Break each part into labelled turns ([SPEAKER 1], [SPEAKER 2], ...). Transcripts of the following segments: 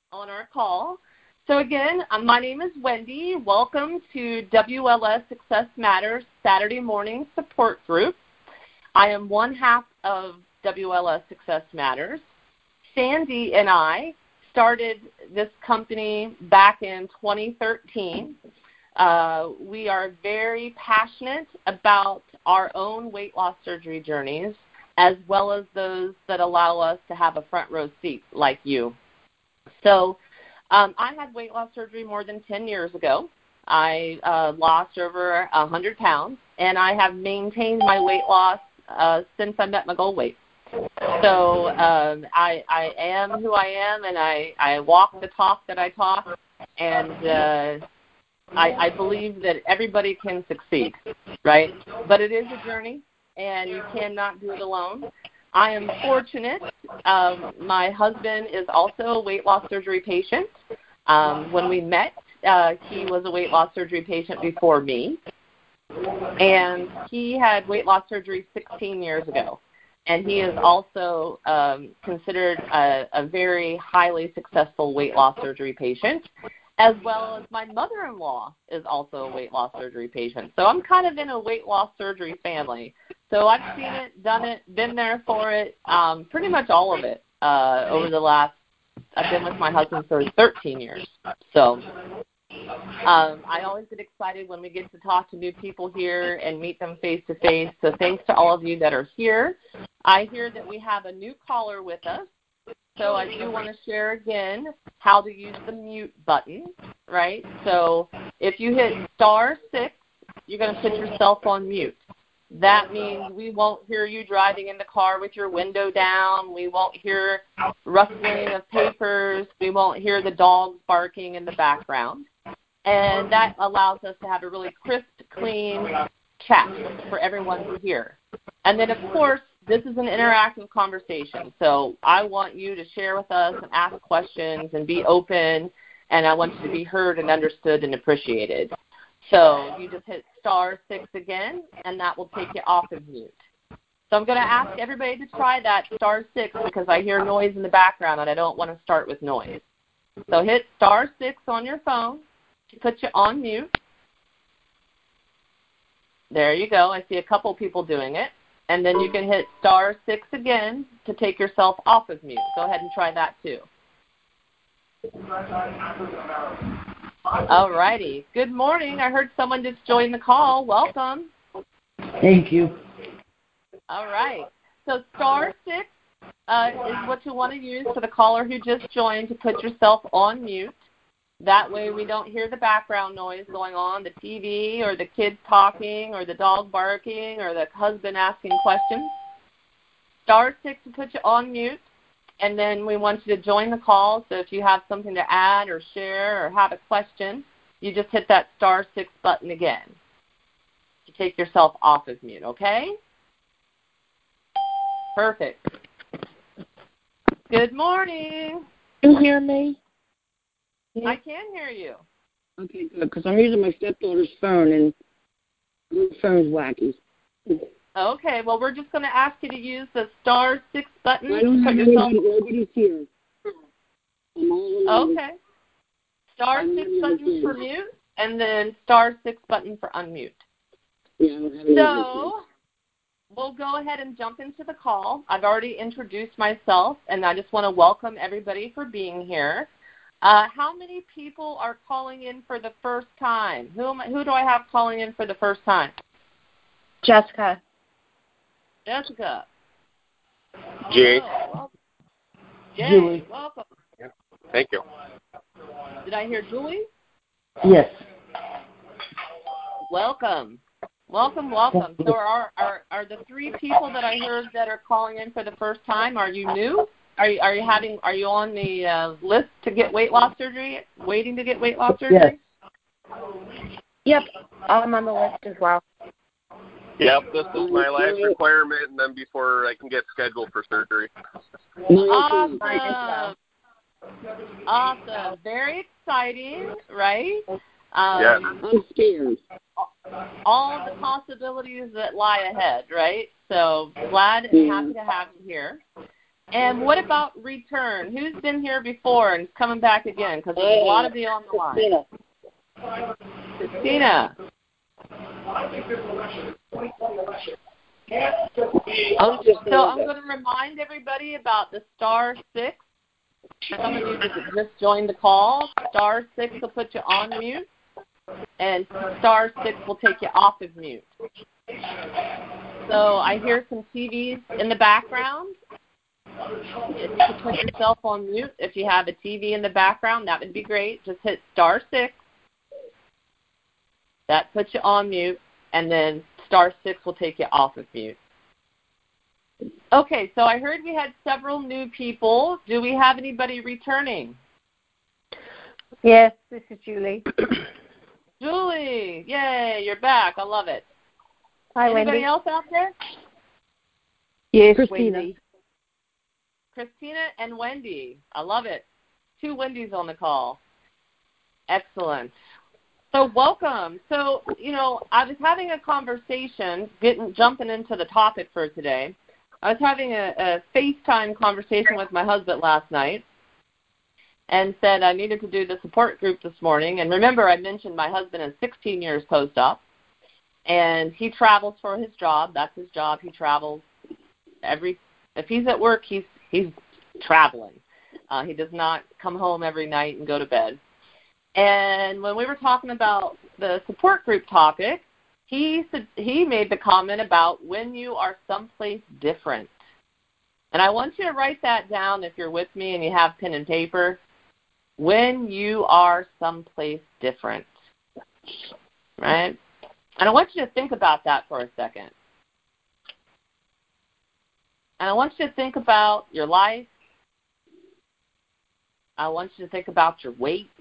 [SPEAKER 1] on our call. So again, my name is Wendy. Welcome to WLS Success Matters Saturday Morning Support Group. I am one half of WLS Success Matters. Sandy and I started this company back in 2013. We are very passionate about our own weight loss surgery journeys, as well as those that allow us to have a front row seat like you. So I had weight loss surgery more than 10 years ago. I lost over 100 pounds, and I have maintained my weight loss since I met my goal weight. So I am who I am, and I walk the talk that I talk, and I believe that everybody can succeed, right? But it is a journey, and you cannot do it alone. I am fortunate. My husband is also a weight loss surgery patient. When we met, he was a weight loss surgery patient before me, and he had weight loss surgery 16 years ago. And he is also considered a very highly successful weight loss surgery patient, as well as my mother-in-law is also a weight loss surgery patient. So I'm kind of in a weight loss surgery family. So I've seen it, done it, been there for it, pretty much all of it over the last, I've been with my husband for 13 years. So I always get excited when we get to talk to new people here and meet them face-to-face. So thanks to all of you that are here. I hear that we have a new caller with us. So I do want to share again how to use the mute button, right? So if you hit *6, you're going to put yourself on mute. That means we won't hear you driving in the car with your window down. We won't hear rustling of papers. We won't hear the dogs barking in the background. And that allows us to have a really crisp, clean chat for everyone to hear. And then, of course, this is an interactive conversation. So I want you to share with us and ask questions and be open, and I want you to be heard and understood and appreciated. So you just hit *6 again, and that will take you off of mute. So I'm going to ask everybody to try that *6 because I hear noise in the background, and I don't want to start with noise. So hit *6 on your phone to put you on mute. There you go. I see a couple people doing it. And then you can hit *6 again to take yourself off of mute. Go ahead and try that too. All righty. Good morning. I heard someone just joined the call. Welcome.
[SPEAKER 2] Thank you.
[SPEAKER 1] All right. So *6 is what you want to use for the caller who just joined to put yourself on mute. That way we don't hear the background noise going on, the TV or the kids talking or the dog barking or the husband asking questions. *6 to put you on mute, and then we want you to join the call. So if you have something to add or share or have a question, you just hit that *6 button again to take yourself off of mute, okay? Perfect. Good morning.
[SPEAKER 2] Can you hear me?
[SPEAKER 1] I can hear you.
[SPEAKER 2] Okay, good, because I'm using my stepdaughter's phone, and the phone's wacky.
[SPEAKER 1] Okay, well, we're just going to ask you to use the *6 button.
[SPEAKER 2] I don't have nobody's here.
[SPEAKER 1] Okay. *6 button for mute, and then *6 button for unmute.
[SPEAKER 2] Yeah, I don't have
[SPEAKER 1] so we'll go ahead and jump into the call. I've already introduced myself, and I just want to welcome everybody for being here. How many people are calling in for the first time? Who do I have calling in for the first time?
[SPEAKER 3] Jessica.
[SPEAKER 1] Jessica.
[SPEAKER 4] Jay.
[SPEAKER 1] Hello. Jay,
[SPEAKER 2] Julie.
[SPEAKER 1] welcome.
[SPEAKER 4] Yeah. Thank you.
[SPEAKER 1] Did I hear Julie?
[SPEAKER 2] Yes.
[SPEAKER 1] Welcome. Welcome, welcome. So are the three people that I heard that are calling in for the first time, are you new? Are you on the list to get weight loss surgery, waiting to get weight loss surgery?
[SPEAKER 3] Yep, I'm on the list as well.
[SPEAKER 4] Yep, this is my last requirement, and then before I can get scheduled for surgery.
[SPEAKER 1] Awesome. Awesome. Very exciting, right?
[SPEAKER 4] Yeah.
[SPEAKER 2] I'm scared.
[SPEAKER 1] All the possibilities that lie ahead, right? So glad and happy to have you here. And what about return? Who's been here before and coming back again? Because there's a lot of you on the line. Christina. So I'm going to remind everybody about the *6. Some of you that just joined the call, *6 will put you on mute, and *6 will take you off of mute. So I hear some TVs in the background. If you could put yourself on mute, if you have a TV in the background, that would be great. Just hit *6. That puts you on mute, and then *6 will take you off of mute. Okay, so I heard we had several new people. Do we have anybody returning?
[SPEAKER 3] Yes, this is Julie.
[SPEAKER 1] Julie, yay, you're back. I love it.
[SPEAKER 3] Hi,
[SPEAKER 1] Anybody
[SPEAKER 3] Wendy.
[SPEAKER 1] else out there?
[SPEAKER 3] Yes,
[SPEAKER 2] Christina.
[SPEAKER 3] Wendy.
[SPEAKER 1] Christina and Wendy. I love it. 2 Wendy's on the call. Excellent. So welcome. So, I was having a conversation, jumping into the topic for today. I was having a FaceTime conversation with my husband last night and said I needed to do the support group this morning. And remember, I mentioned my husband is 16 years post-op, and he travels for his job. That's his job. He travels if he's at work, he's traveling. He does not come home every night and go to bed. And when we were talking about the support group topic, he made the comment about when you are someplace different. And I want you to write that down if you're with me and you have pen and paper. When you are someplace different, right? And I want you to think about that for a second. And I want you to think about your life. I want you to think about your weight.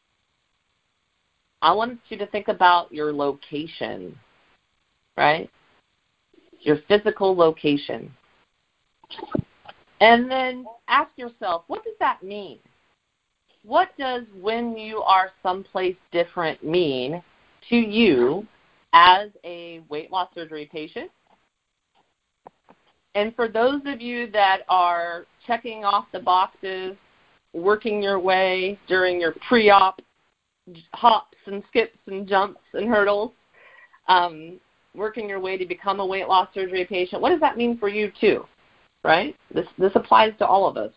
[SPEAKER 1] I want you to think about your location, right? Your physical location. And then ask yourself, what does that mean? What does when you are someplace different mean to you as a weight loss surgery patient? And for those of you that are checking off the boxes, working your way during your pre-op hops and skips and jumps and hurdles, working your way to become a weight loss surgery patient, what does that mean for you too, right? This applies to all of us.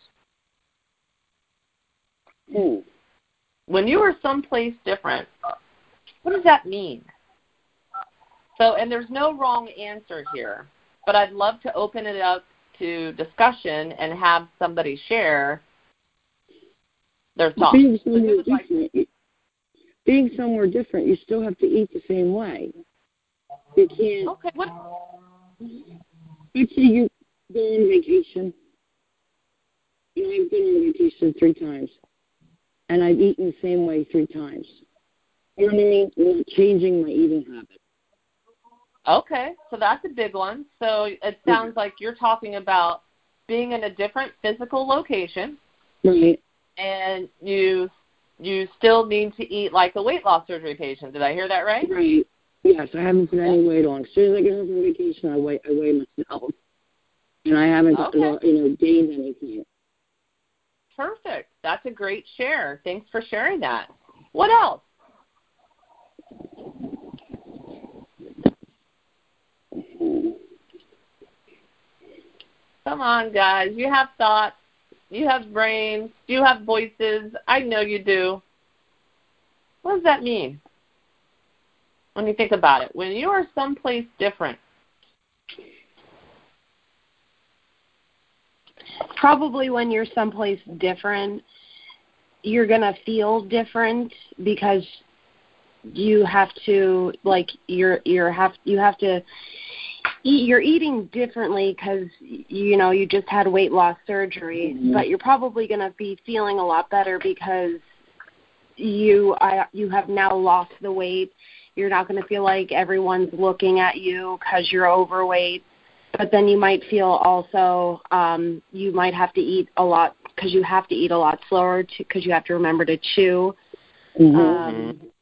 [SPEAKER 1] When you are someplace different, what does that mean? So, and there's no wrong answer here, but I'd love to open it up to discussion and have somebody share their thoughts.
[SPEAKER 2] Being somewhere different, you still have to eat the same way. You can't.
[SPEAKER 1] Okay. What?
[SPEAKER 2] Let's say you go on vacation. I've been on vacation 3 times, and I've eaten the same way 3 times. You know what I mean? I'm not changing my eating habit.
[SPEAKER 1] Okay, so that's a big one. So it sounds like you're talking about being in a different physical location,
[SPEAKER 2] right?
[SPEAKER 1] And you still need to eat like a weight loss surgery patient. Did I hear that right?
[SPEAKER 2] Right. Yes, I haven't put any weight on. As soon as I get home from vacation, I weigh myself, and I haven't gained anything.
[SPEAKER 1] Perfect. That's a great share. Thanks for sharing that. What else? Come on, guys. You have thoughts. You have brains. You have voices. I know you do. What does that mean when you think about it? When you are someplace different.
[SPEAKER 3] Probably when you're someplace different, you're going to feel different because you have to, you're eating differently because, you just had weight loss surgery, but you're probably going to be feeling a lot better because you have now lost the weight. You're not going to feel like everyone's looking at you because you're overweight. But then you might feel also you might have to eat a lot because you have to eat a lot slower because you have to remember to chew.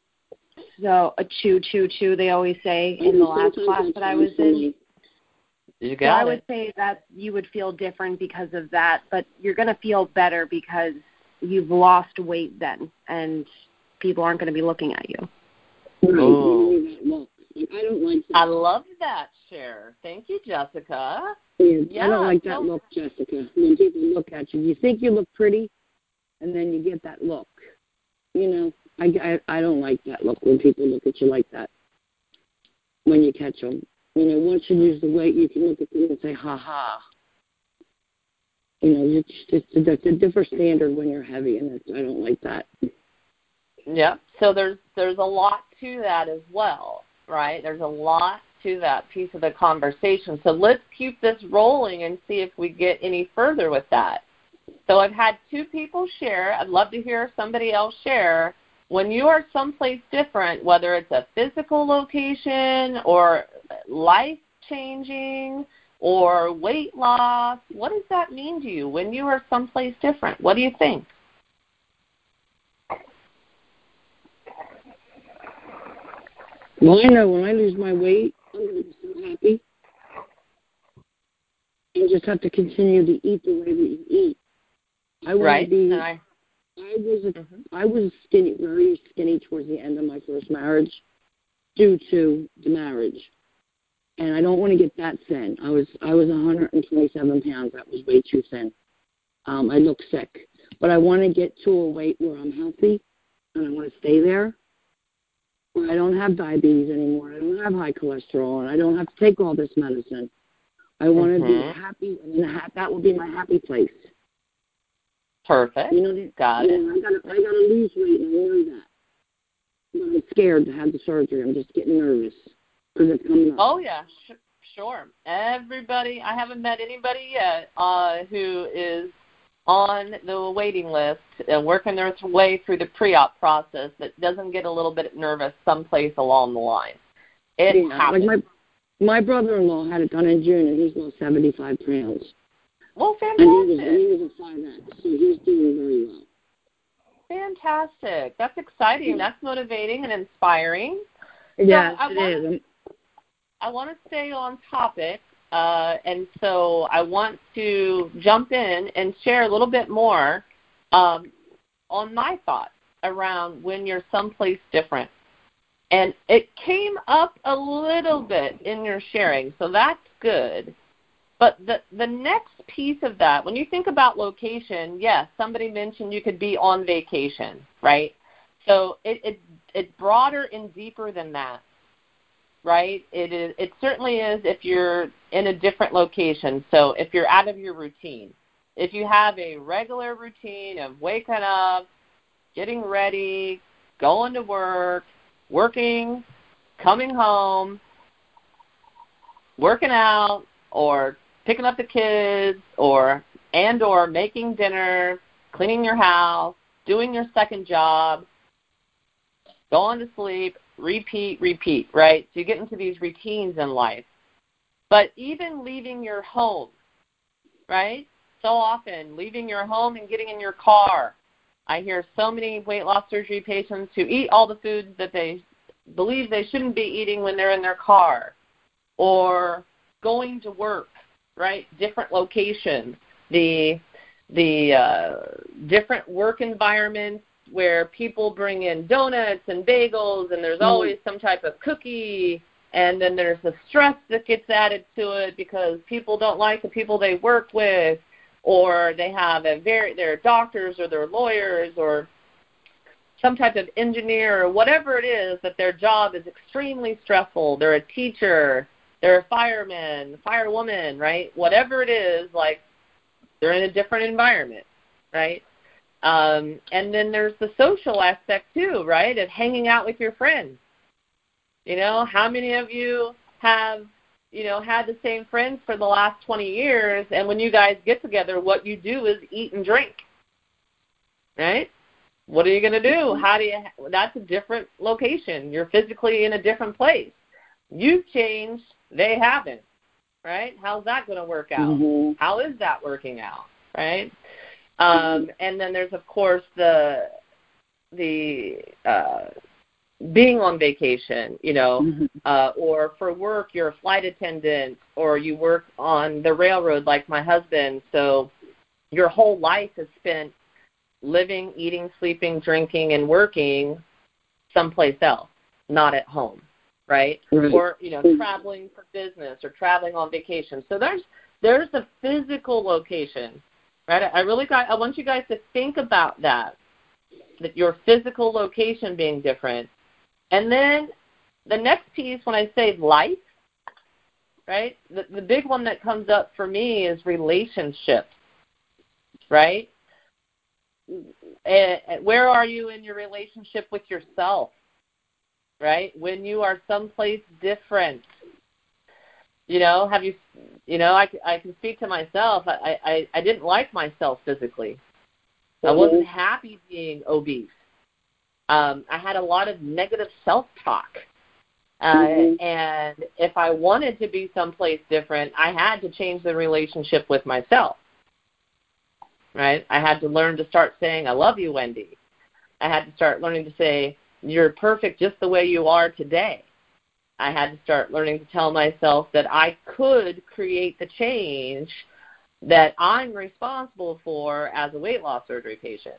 [SPEAKER 3] So a chew, they always say in the last class that I was in.
[SPEAKER 1] You
[SPEAKER 3] So
[SPEAKER 1] got
[SPEAKER 3] I
[SPEAKER 1] it.
[SPEAKER 3] would say that you would feel different because of that, but you're going to feel better because you've lost weight then, and people aren't going to be looking at you.
[SPEAKER 2] Right.
[SPEAKER 1] Ooh.
[SPEAKER 2] That look. Like, I don't like that.
[SPEAKER 1] I love that share. Thank you, Jessica.
[SPEAKER 2] I don't like that look, Jessica. When people look at you, you think you look pretty, and then you get that look. You know, I don't like that look when people look at you like that. When you catch them, you know, once you lose the weight, you can look at them and say, "Ha ha." You know, it's a different standard when you're heavy, and I don't like that.
[SPEAKER 1] Yeah. So there's a lot to that as well, right? There's a lot to that piece of the conversation. So let's keep this rolling and see if we get any further with that. So I've had 2 people share. I'd love to hear somebody else share. When you are someplace different, whether it's a physical location or life-changing or weight loss, what does that mean to you when you are someplace different? What do you think?
[SPEAKER 2] Well, I know when I lose my weight, I'm going to be so happy. You just have to continue to eat the way that you eat. I want to be. I was skinny, very skinny towards the end of my first marriage, due to the marriage, and I don't want to get that thin. I was 127 pounds. That was way too thin. I look sick, but I want to get to a weight where I'm healthy, and I want to stay there. Where I don't have diabetes anymore. I don't have high cholesterol, and I don't have to take all this medicine. I want to be happy, and that will be my happy place.
[SPEAKER 1] Perfect.
[SPEAKER 2] You know,
[SPEAKER 1] Got it.
[SPEAKER 2] I gotta lose weight, and I know that. But I'm scared to have the surgery. I'm just getting nervous because it's coming up.
[SPEAKER 1] Oh, yeah, sure. Everybody, I haven't met anybody yet who is on the waiting list and working their way through the pre-op process that doesn't get a little bit nervous someplace along the line. It happens.
[SPEAKER 2] Like my brother-in-law had it done in June, and he's lost 75 pounds.
[SPEAKER 1] Well, fantastic.
[SPEAKER 2] And he was a 5X, so he's doing very well.
[SPEAKER 1] Fantastic. That's exciting. That's motivating and inspiring.
[SPEAKER 2] Yeah,
[SPEAKER 1] so
[SPEAKER 2] it is.
[SPEAKER 1] I want to stay on topic, and so I want to jump in and share a little bit more on my thoughts around when you're someplace different. And it came up a little bit in your sharing, so that's good. But the next piece of that, when you think about location, yes, somebody mentioned you could be on vacation, right? So it's broader and deeper than that, right? It certainly is if you're in a different location. So if you're out of your routine, if you have a regular routine of waking up, getting ready, going to work, working, coming home, working out, or picking up the kids, or making dinner, cleaning your house, doing your second job, going to sleep, repeat, right? So you get into these routines in life. But even leaving your home, right? So often leaving your home and getting in your car. I hear so many weight loss surgery patients who eat all the foods that they believe they shouldn't be eating when they're in their car, or going to work, right? Different locations, the different work environments where people bring in donuts and bagels, and there's always some type of cookie, and then there's the stress that gets added to it because people don't like the people they work with, or they have they're doctors or they're lawyers or some type of engineer or whatever it is, that their job is extremely stressful. They're a teacher, they're a fireman, firewoman, right? Whatever it is, like, they're in a different environment, right? And then there's the social aspect too, right, of hanging out with your friends. You know, how many of you have, had the same friends for the last 20 years, and when you guys get together, what you do is eat and drink, right? What are you going to do? That's a different location. You're physically in a different place. You've changed. They haven't, right? How's that going to work out?
[SPEAKER 2] Mm-hmm.
[SPEAKER 1] How is that working out, right? And then there's, of course, the being on vacation,
[SPEAKER 2] Mm-hmm.
[SPEAKER 1] or for work you're a flight attendant, or you work on the railroad like my husband. So your whole life is spent living, eating, sleeping, drinking, and working someplace else, not at home, right? Or, traveling for business or traveling on vacation. So there's a physical location, right? I want you guys to think about that your physical location being different. And then the next piece, when I say life, right, the big one that comes up for me is relationships, right? Where are you in your relationship with yourself, right? When you are someplace different, have you, I can speak to myself. I didn't like myself physically. I wasn't happy being obese. I had a lot of negative self-talk. And if I wanted to be someplace different, I had to change the relationship with myself, right? I had to learn to start saying, I love you, Wendy. I had to start learning to say, you're perfect just the way you are today. I had to start learning to tell myself that I could create the change that I'm responsible for as a weight loss surgery patient.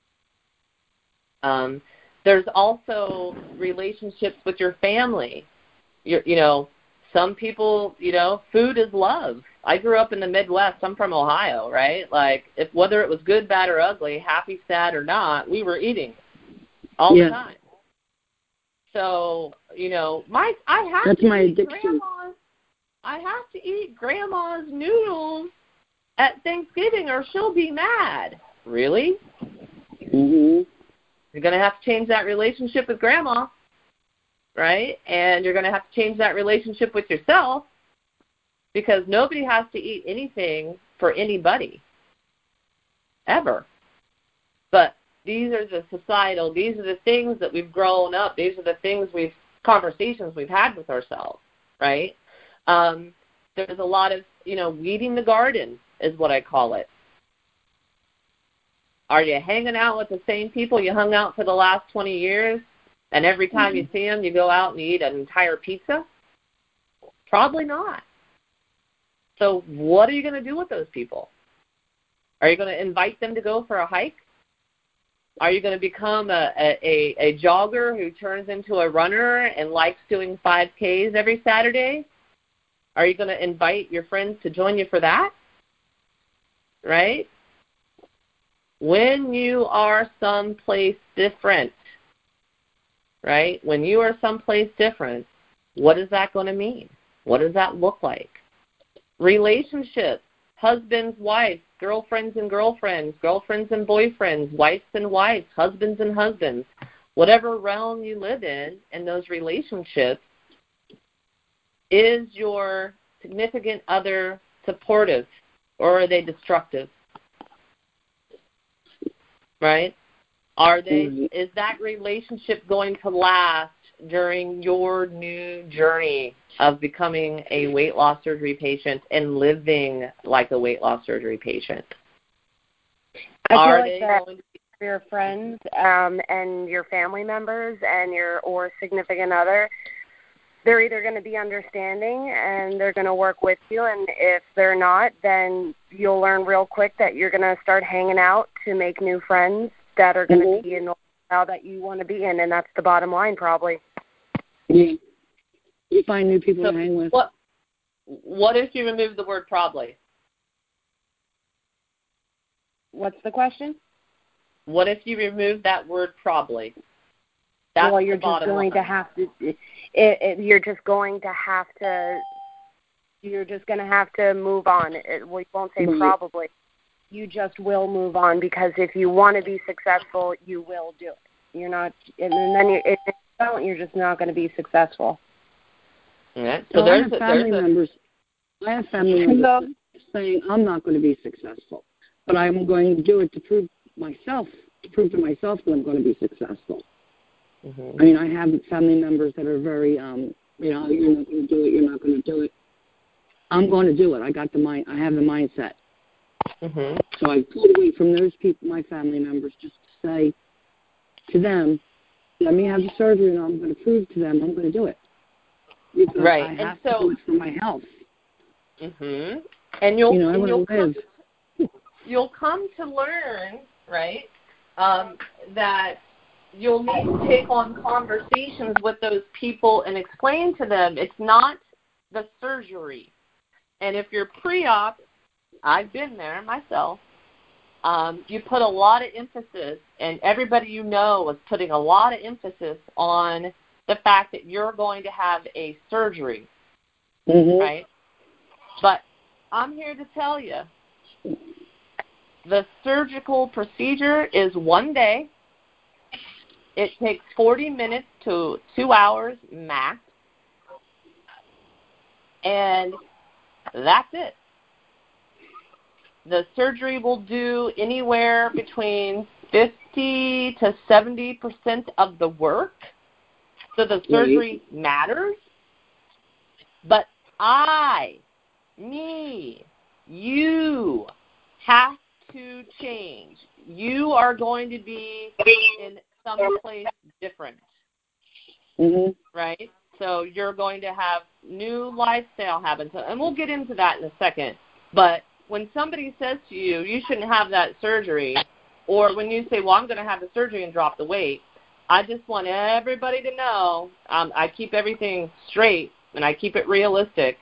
[SPEAKER 1] There's also relationships with your family. Some people, food is love. I grew up in the Midwest. I'm from Ohio, right? Like, whether it was good, bad, or ugly, happy, sad, or not, we were eating all the time. So,
[SPEAKER 2] That's my addiction.
[SPEAKER 1] I have to eat grandma's noodles at Thanksgiving or she'll be mad. Really?
[SPEAKER 2] Mm-hmm.
[SPEAKER 1] You're going to have to change that relationship with grandma, right? And you're going to have to change that relationship with yourself, because nobody has to eat anything for anybody, ever. But these are the these are the things that we've grown up, these are the conversations we've had with ourselves, right? There's a lot of, weeding the garden is what I call it. Are you hanging out with the same people you hung out for the last 20 years, and every time you see them, you go out and eat an entire pizza? Probably not. So what are you going to do with those people? Are you going to invite them to go for a hike? Are you going to become a jogger who turns into a runner and likes doing 5Ks every Saturday? Are you going to invite your friends to join you for that? Right? When you are someplace different, right? When you are someplace different, what is that going to mean? What does that look like? Relationships, husbands, wives, girlfriends and girlfriends, girlfriends and boyfriends, wives and wives, husbands and husbands. Whatever realm you live in those relationships, is your significant other supportive, or are they destructive? Right? Is that relationship going to last during your new journey of becoming a weight loss surgery patient and living like a weight loss surgery patient?
[SPEAKER 3] I feel like that for your friends and your family members and or significant other, they're either going to be understanding and they're going to work with you, and if they're not, then you'll learn real quick that you're going to start hanging out to make new friends that are going to be in the style that you want to be in, and that's the bottom line probably.
[SPEAKER 2] Yeah. You find new people to hang with.
[SPEAKER 1] What if you remove the word probably?
[SPEAKER 3] What's the question?
[SPEAKER 1] What if you remove that word probably?
[SPEAKER 3] Well, you're just going to have to. You're just going to have to. You're just going to have to move on. We won't say probably. You just will move on, because if you want to be successful, you will do it. You're not, and then if you don't, you're just not going to be successful.
[SPEAKER 1] Yeah.
[SPEAKER 2] So I have family members saying I'm not going to be successful, but I'm going to do it to prove to myself that I'm going to be successful. Mm-hmm. I mean, I have family members that are very, you're not going to do it, you're not going to do it. I'm going to do it. I have the mindset. Mm-hmm. So I pulled away from those people, my family members, just to say to them, let me have the surgery, and I'm going to prove to them I'm going to do it. Because
[SPEAKER 1] right.
[SPEAKER 2] I have
[SPEAKER 1] and so,
[SPEAKER 2] to do it for my health.
[SPEAKER 1] Mm-hmm. And you'll,
[SPEAKER 2] I want to live.
[SPEAKER 1] You'll come to learn, right, that you'll need to take on conversations with those people and explain to them it's not the surgery. And if you're pre-op, I've been there myself, you put a lot of emphasis, and everybody you know is putting a lot of emphasis on the fact that you're going to have a surgery, right? But I'm here to tell you, the surgical procedure is 1 day. It takes 40 minutes to 2 hours max, and that's it. The surgery will do anywhere between 50 to 70% of the work. So the surgery matters. But you have to change. You are going to be in some place different. Right? So you're going to have new lifestyle habits. And we'll get into that in a second. But when somebody says to you, you shouldn't have that surgery, or when you say, well, I'm going to have the surgery and drop the weight, I just want everybody to know I keep everything straight and I keep it realistic.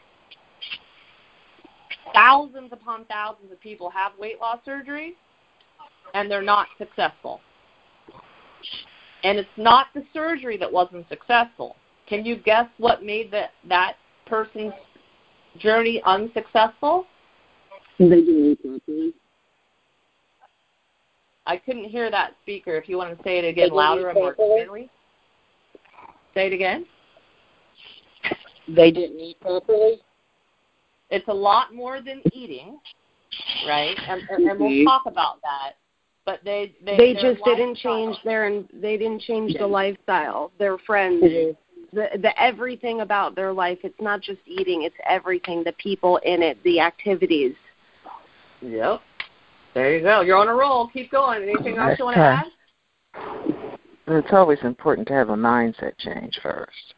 [SPEAKER 1] Thousands upon thousands of people have weight loss surgery, and they're not successful. And it's not the surgery that wasn't successful. Can you guess what made that person's journey unsuccessful?
[SPEAKER 2] They didn't eat properly.
[SPEAKER 1] I couldn't hear that speaker. If you want to say it again louder and more clearly. Say it again.
[SPEAKER 2] They didn't eat properly?
[SPEAKER 1] It's a lot more than eating, right? And we'll talk about that. But they
[SPEAKER 3] just didn't change they didn't change the lifestyle, their friends, the everything about their life. It's not just eating, it's everything, the people in it, the activities.
[SPEAKER 1] Yep. There you go. You're on a roll. Keep going. Anything else you want to add?
[SPEAKER 5] It's always important to have a mindset change first.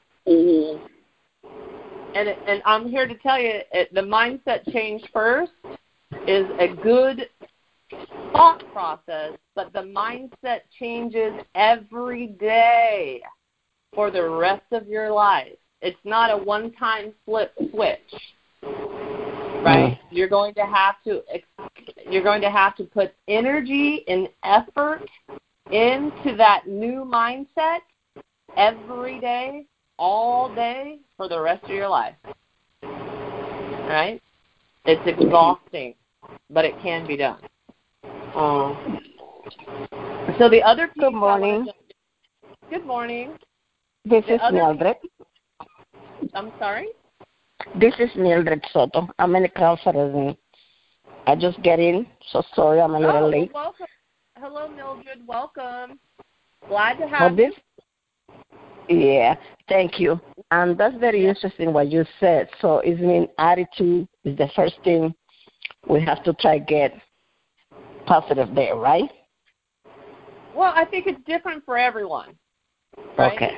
[SPEAKER 1] And I'm here to tell you, the mindset change first is a good thought process, but the mindset changes every day for the rest of your life. It's not a one-time flip switch, right? You're going to have to put energy and effort into that new mindset every day, all day, for the rest of your life. Right? It's exhausting, but it can be done. So the other piece.
[SPEAKER 6] Good morning.
[SPEAKER 1] Good morning.
[SPEAKER 6] This is Mildred.
[SPEAKER 1] I'm sorry?
[SPEAKER 6] This is Mildred Soto. I'm in a conference. I just get in, so sorry I'm a little late.
[SPEAKER 1] Welcome. Hello, Mildred. Welcome. Glad to have you.
[SPEAKER 6] Yeah, thank you. And that's very interesting what you said. So it means attitude is the first thing we have to try to get positive there, right?
[SPEAKER 1] Well, I think it's different for everyone. Right? Okay.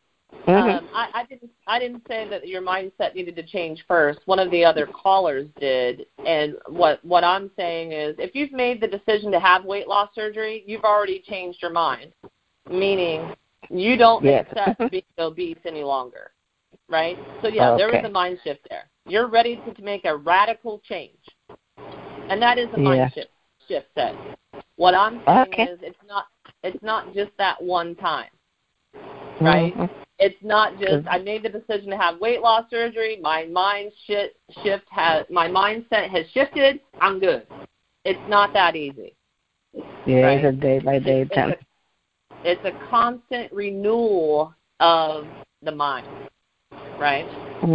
[SPEAKER 1] I didn't say that your mindset needed to change first. One of the other callers did, and what I'm saying is, if you've made the decision to have weight loss surgery, you've already changed your mind, meaning you don't accept being obese any longer, right? So there is a mind shift there. You're ready to make a radical change, and that is a mind shift set. What I'm saying is, it's not just that one time, right? It's not just I made the decision to have weight loss surgery. My mindset has shifted. I'm good. It's not that easy.
[SPEAKER 6] Yeah, right? It's a day by day time.
[SPEAKER 1] It's a constant renewal of the mind, right?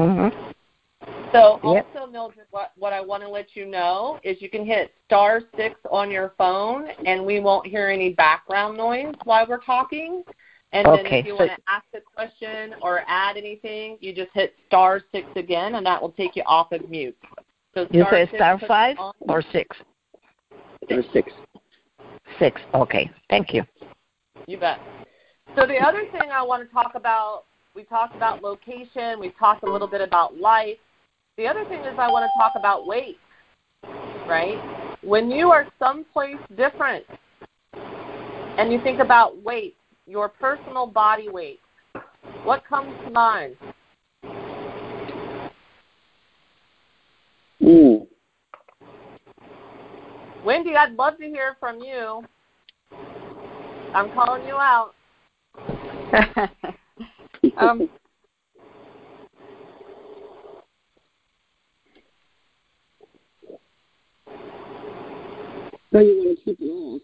[SPEAKER 1] So also, Mildred, what I want to let you know is you can hit *6 on your phone, and we won't hear any background noise while we're talking. And then if you want to ask a question or add anything, you just hit *6 again, and that will take you off of mute. So
[SPEAKER 6] you say *5 or 6?
[SPEAKER 2] *6.
[SPEAKER 6] 6. Okay. Thank you.
[SPEAKER 1] You bet. So the other thing I want to talk about, we talked about location, we talked a little bit about life. The other thing is I want to talk about weight, right? When you are someplace different and you think about weight, your personal body weight, what comes to mind? Wendy, I'd love to hear from you. I'm calling you out.
[SPEAKER 2] So you want to keep it off?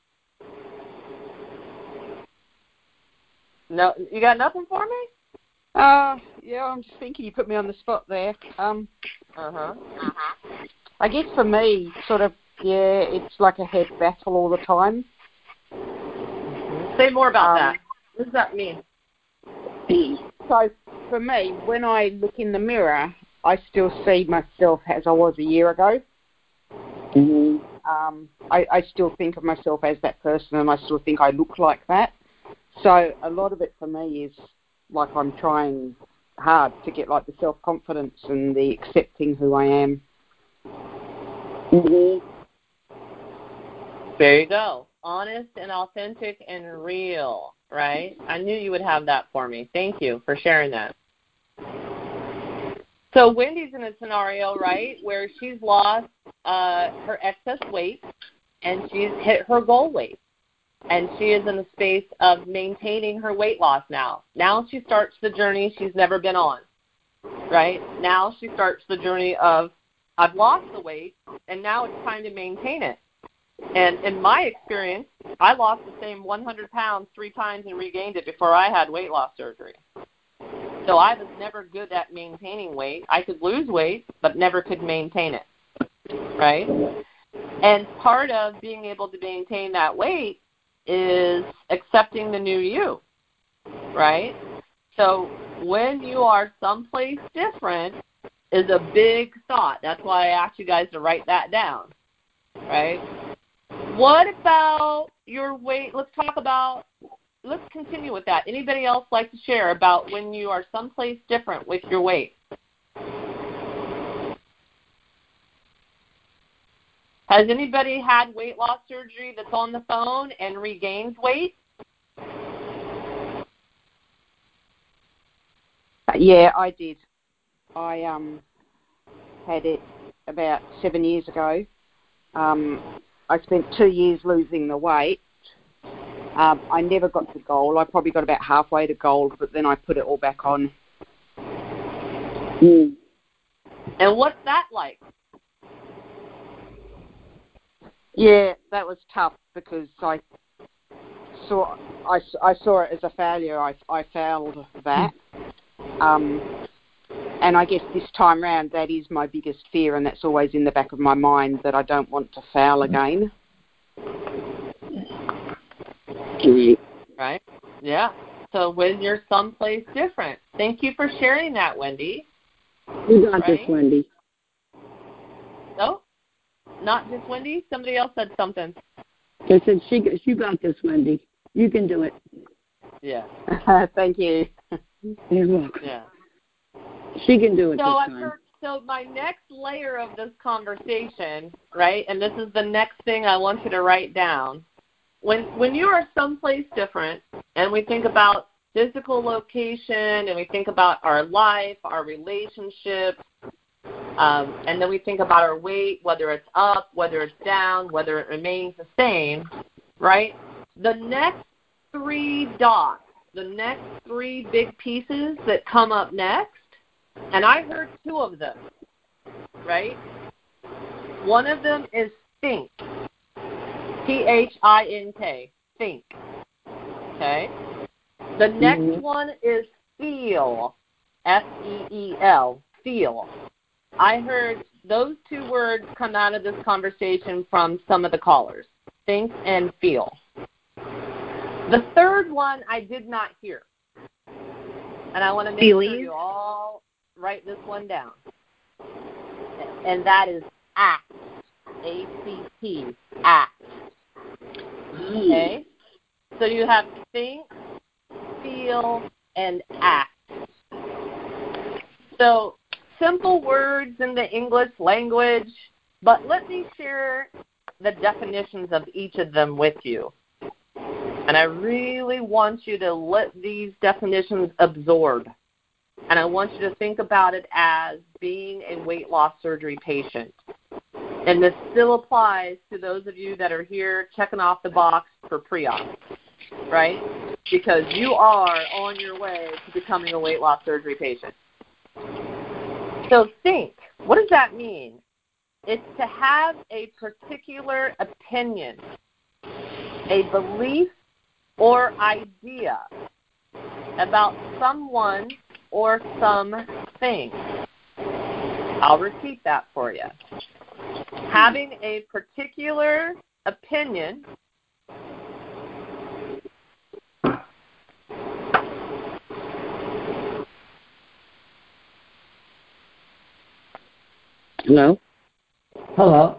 [SPEAKER 1] No, you got nothing for me?
[SPEAKER 7] Yeah, I'm just thinking you put me on the spot there. I guess for me, sort of, yeah, it's like a head battle all the time.
[SPEAKER 1] Say more about that. What does that mean?
[SPEAKER 7] So for me, when I look in the mirror, I still see myself as I was a year ago. I still think of myself as that person, and I still think I look like that. So a lot of it for me is like I'm trying hard to get like the self-confidence and the accepting who I am.
[SPEAKER 1] There you go. Honest and authentic and real, right? I knew you would have that for me. Thank you for sharing that. So Wendy's in a scenario, right, where she's lost her excess weight and she's hit her goal weight. And she is in the space of maintaining her weight loss now. Now she starts the journey she's never been on, right? Now she starts the journey of, I've lost the weight, and now it's time to maintain it. And in my experience, I lost the same 100 pounds 3 times and regained it before I had weight loss surgery. So I was never good at maintaining weight. I could lose weight, but never could maintain it, right? And part of being able to maintain that weight is accepting the new you, right? So when you are someplace different is a big thought. That's why I asked you guys to write that down, right? What about your weight? Let's continue with that. Anybody else like to share about when you are someplace different with your weight? Has anybody had weight loss surgery that's on the phone and regained weight?
[SPEAKER 7] Yeah, I did. I had it about 7 years ago. I spent 2 years losing the weight. I never got to goal. I probably got about halfway to goal, but then I put it all back on.
[SPEAKER 1] And what's that like?
[SPEAKER 7] Yeah, that was tough because I saw it as a failure. I failed that. And I guess this time round, that is my biggest fear, and that's always in the back of my mind, that I don't want to fail again.
[SPEAKER 1] Right? Yeah. So when you're someplace different. Thank you for sharing that, Wendy.
[SPEAKER 2] You got this, Wendy.
[SPEAKER 1] Oh, not just Wendy? Somebody else said something.
[SPEAKER 2] They said, you got this, Wendy. You can do it.
[SPEAKER 1] Yeah.
[SPEAKER 7] Thank you.
[SPEAKER 2] You're welcome.
[SPEAKER 1] Yeah.
[SPEAKER 2] She can do it this time.
[SPEAKER 1] So my next layer of this conversation, right, and this is the next thing I want you to write down. When you are someplace different, and we think about physical location, and we think about our life, our relationships, and then we think about our weight, whether it's up, whether it's down, whether it remains the same, right? The next 3 dots, the next 3 big pieces that come up next, and I heard 2 of them, right? One of them is think, T-H-I-N-K, think, okay? The next one is feel, F-E-E-L, feel. I heard those 2 words come out of this conversation from some of the callers, think and feel. The third one I did not hear, and I want to make sure you all write this one down, and that is act, A-C-T, act. Okay? So you have think, feel, and act. So simple words in the English language, but let me share the definitions of each of them with you. And I really want you to let these definitions absorb. And I want you to think about it as being a weight loss surgery patient. And this still applies to those of you that are here checking off the box for pre-op, right? Because you are on your way to becoming a weight loss surgery patient. So think, what does that mean? It's to have a particular opinion, a belief or idea about someone or something. I'll repeat that for you. Having a particular opinion,
[SPEAKER 2] Hello?
[SPEAKER 8] Hello?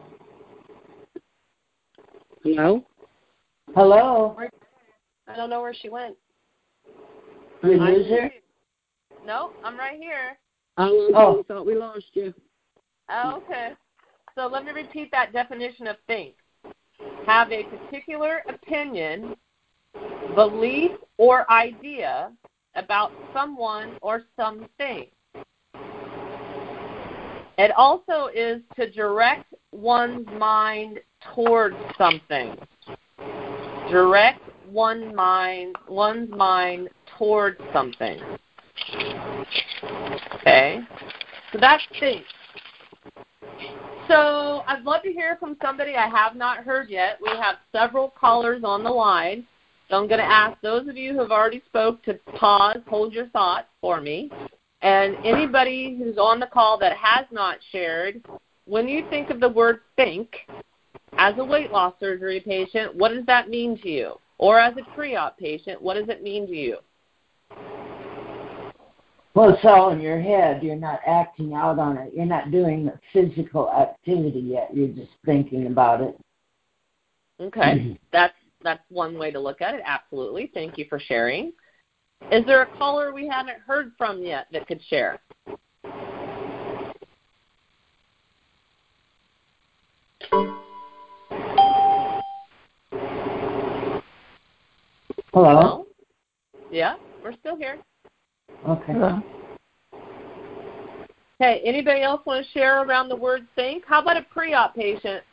[SPEAKER 2] Hello?
[SPEAKER 8] Hello?
[SPEAKER 1] I don't know where she went.
[SPEAKER 8] Did you lose her?
[SPEAKER 1] No, I'm right here.
[SPEAKER 2] Oh, we thought we lost you.
[SPEAKER 1] Oh, okay. So let me repeat that definition of think. Have a particular opinion, belief, or idea about someone or something. It also is to direct one's mind towards something. Direct one's mind towards something. Okay? So that's think. So I'd love to hear from somebody I have not heard yet. We have several callers on the line. So I'm going to ask those of you who have already spoke to pause, hold your thoughts for me. And anybody who's on the call that has not shared, when you think of the word think, as a weight loss surgery patient, what does that mean to you? Or as a pre-op patient, what does it mean to you?
[SPEAKER 8] Well, it's all in your head. You're not acting out on it. You're not doing the physical activity yet. You're just thinking about it.
[SPEAKER 1] Okay. That's one way to look at it, absolutely. Thank you for sharing. Is there a caller we haven't heard from yet that could share?
[SPEAKER 8] Hello?
[SPEAKER 1] Yeah, we're still here.
[SPEAKER 8] Okay.
[SPEAKER 1] Okay, anybody else want to share around the word think? How about a pre-op patient?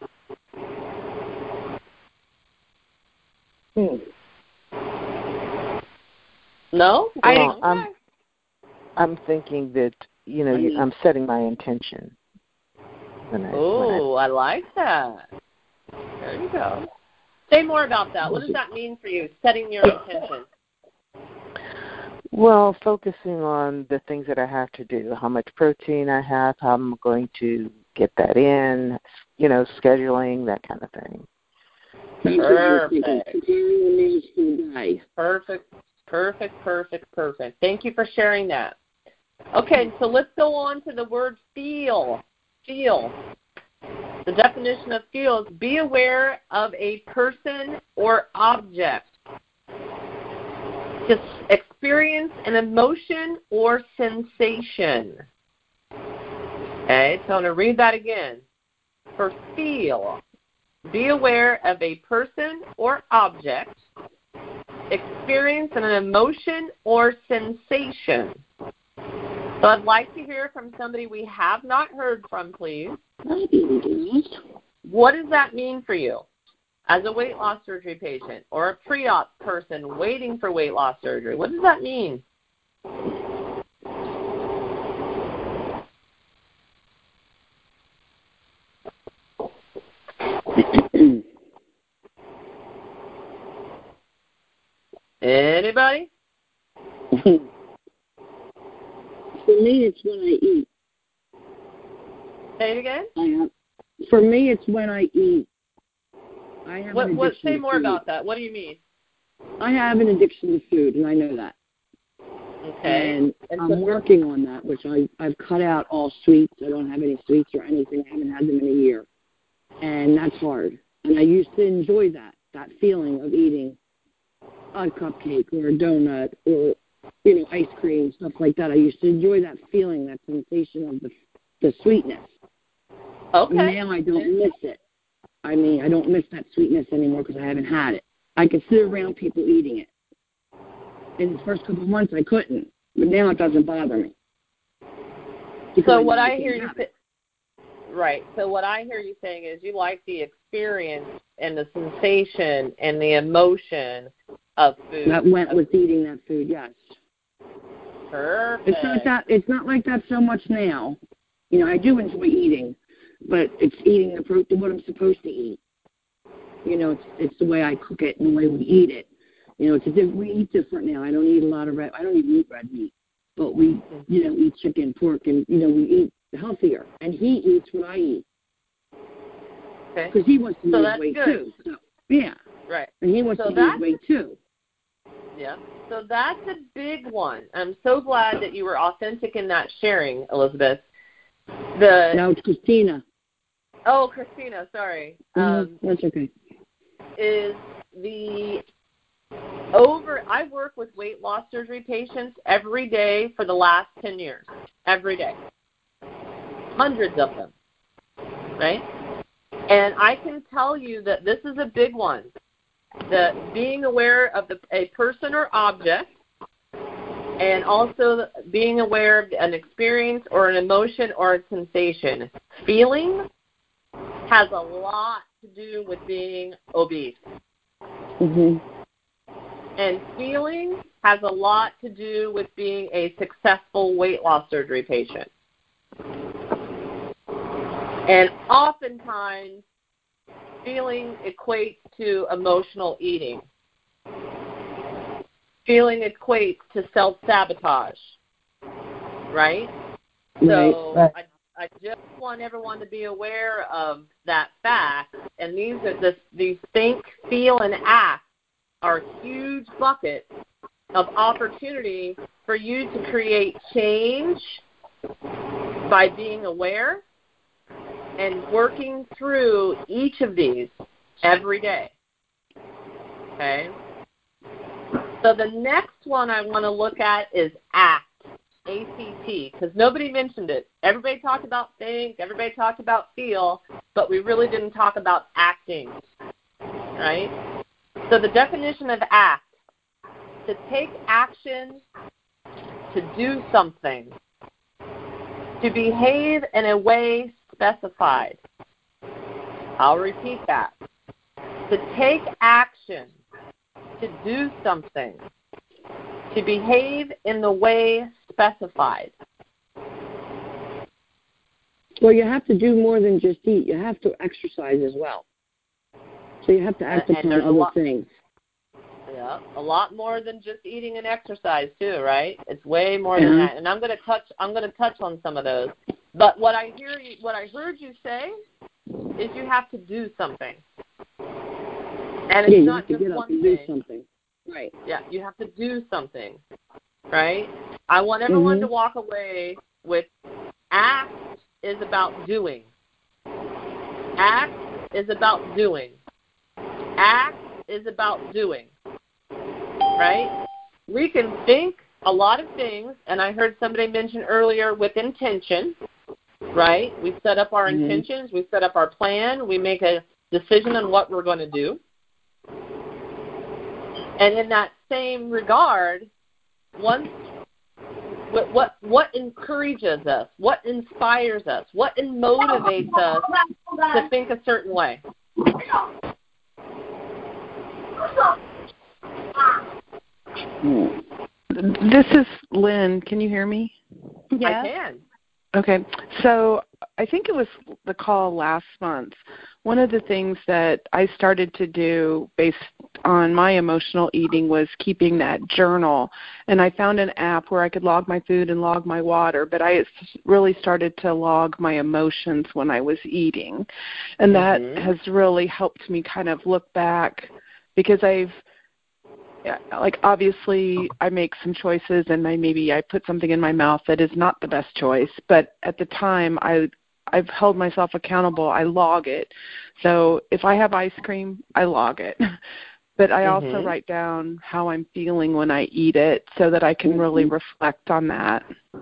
[SPEAKER 1] No?
[SPEAKER 5] I'm thinking that, I'm setting my intention.
[SPEAKER 1] I like that. There you go. Say more about that. What does that mean for you, setting your intention?
[SPEAKER 5] Well, focusing on the things that I have to do, how much protein I have, how I'm going to get that in, scheduling, that kind of thing. Perfect. Thank you for sharing that.
[SPEAKER 1] Okay, so let's go on to the word feel. Feel. The definition of feel is be aware of a person or object. Just experience an emotion or sensation. Okay, so I'm going to read that again. For feel, be aware of a person or object. Experience an emotion or sensation. So I'd like to hear from somebody we have not heard from, please. What does that mean for you as a weight loss surgery patient or a pre-op person waiting for weight loss surgery? What does that mean? Anybody?
[SPEAKER 2] For me, it's when I eat.
[SPEAKER 1] Say it again?
[SPEAKER 2] For me, it's when I eat. I have
[SPEAKER 1] say more about that. What do you mean?
[SPEAKER 2] I have an addiction to food, and I know that.
[SPEAKER 1] Okay.
[SPEAKER 2] And I'm working on that, which I've cut out all sweets. I don't have any sweets or anything. I haven't had them in a year. And that's hard. And I used to enjoy that feeling of eating a cupcake or a donut or, you know, ice cream, stuff like that. I used to enjoy that feeling, that sensation of the sweetness.
[SPEAKER 1] Okay.
[SPEAKER 2] Now I don't miss it. I mean, I don't miss that sweetness anymore because I haven't had it. I could sit around people eating it. In the first couple of months, I couldn't, but now it doesn't bother me.
[SPEAKER 1] So what I hear you say, right? So what I hear you saying is you like the experience and the sensation and the emotion of food.
[SPEAKER 2] That went with eating that food, yes.
[SPEAKER 1] Perfect.
[SPEAKER 2] It's not like that so much now. You know, I do enjoy eating, but it's eating the protein, what I'm supposed to eat. You know, it's the way I cook it and the way we eat it. You know, we eat different now. I don't eat a lot of I don't even eat red meat, but we, you know, eat chicken, pork, and, you know, we eat healthier. And he eats what I eat.
[SPEAKER 1] Okay.
[SPEAKER 2] Because he wants to lose weight
[SPEAKER 1] good.
[SPEAKER 2] too. So, yeah.
[SPEAKER 1] Right.
[SPEAKER 2] And he wants to lose weight too.
[SPEAKER 1] Yeah. So that's a big one. I'm so glad that you were authentic in that sharing, Elizabeth.
[SPEAKER 2] No, it's Christina.
[SPEAKER 1] Oh, Christina, sorry.
[SPEAKER 2] That's okay.
[SPEAKER 1] I work with weight loss surgery patients every day for the last 10 years. Every day. Hundreds of them. Right? And I can tell you that this is a big one. That being aware of a person or object, and also being aware of an experience or an emotion or a sensation. Feeling has a lot to do with being obese.
[SPEAKER 2] Mm-hmm.
[SPEAKER 1] And feeling has a lot to do with being a successful weight loss surgery patient. And oftentimes, feeling equates to emotional eating. Feeling equates to self-sabotage, right? So I just want everyone to be aware of that fact. And these think, feel, and act are huge buckets of opportunity for you to create change by being aware and working through each of these every day. Okay? So the next one I want to look at is ACT, A-C-T, because nobody mentioned it. Everybody talked about think, everybody talked about feel, but we really didn't talk about acting, right? So the definition of ACT, to take action, to do something, to behave in a way specified. I'll repeat that. To take action, to do something, to behave in the way specified.
[SPEAKER 2] Well, you have to do more than just eat. You have to exercise as well. So you have to act upon other things.
[SPEAKER 1] Yeah, a lot more than just eating and exercise too, right? It's way more than that. And I'm going to touch on some of those. But what I heard you say is you have to do something. And it's not just one thing.
[SPEAKER 2] Do something. Right.
[SPEAKER 1] Yeah, you have to do something. Right? I want everyone to walk away with ACT is about doing. ACT is about doing. ACT is about doing. Right? We can think a lot of things, and I heard somebody mention earlier with intention, right? We set up our intentions, we set up our plan, we make a decision on what we're going to do. And in that same regard, what encourages us, what inspires us, what motivates us to think a certain way?
[SPEAKER 9] This is Lynn. Can you hear me?
[SPEAKER 1] Yeah. I can.
[SPEAKER 9] Okay. So I think it was the call last month. One of the things that I started to do based on my emotional eating was keeping that journal. And I found an app where I could log my food and log my water, but I really started to log my emotions when I was eating. And that has really helped me kind of look back, because obviously I make some choices and maybe I put something in my mouth that is not the best choice, but at the time I've held myself accountable. I log it. So if I have ice cream, I log it. But I also write down how I'm feeling when I eat it so that I can really reflect on that.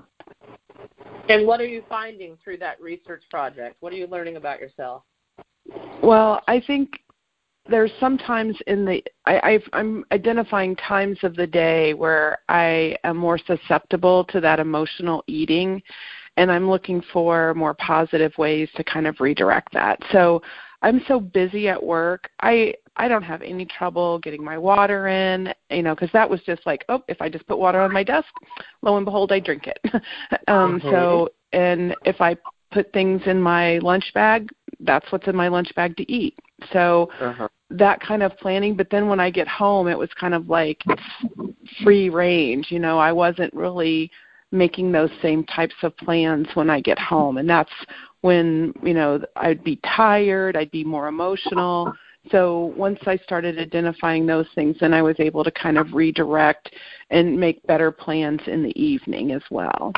[SPEAKER 1] And what are you finding through that research project? What are you learning about yourself?
[SPEAKER 9] Well, I think there's sometimes I'm identifying times of the day where I am more susceptible to that emotional eating, and I'm looking for more positive ways to kind of redirect that. So I'm so busy at work. I don't have any trouble getting my water in, because that was just like, if I just put water on my desk, lo and behold, I drink it. So, and if I put things in my lunch bag, that's what's in my lunch bag to eat. So that kind of planning. But then when I get home, it was kind of like free range. I wasn't really making those same types of plans when I get home. And that's when, I'd be tired, I'd be more emotional. So once I started identifying those things, then I was able to kind of redirect and make better plans in the evening as well.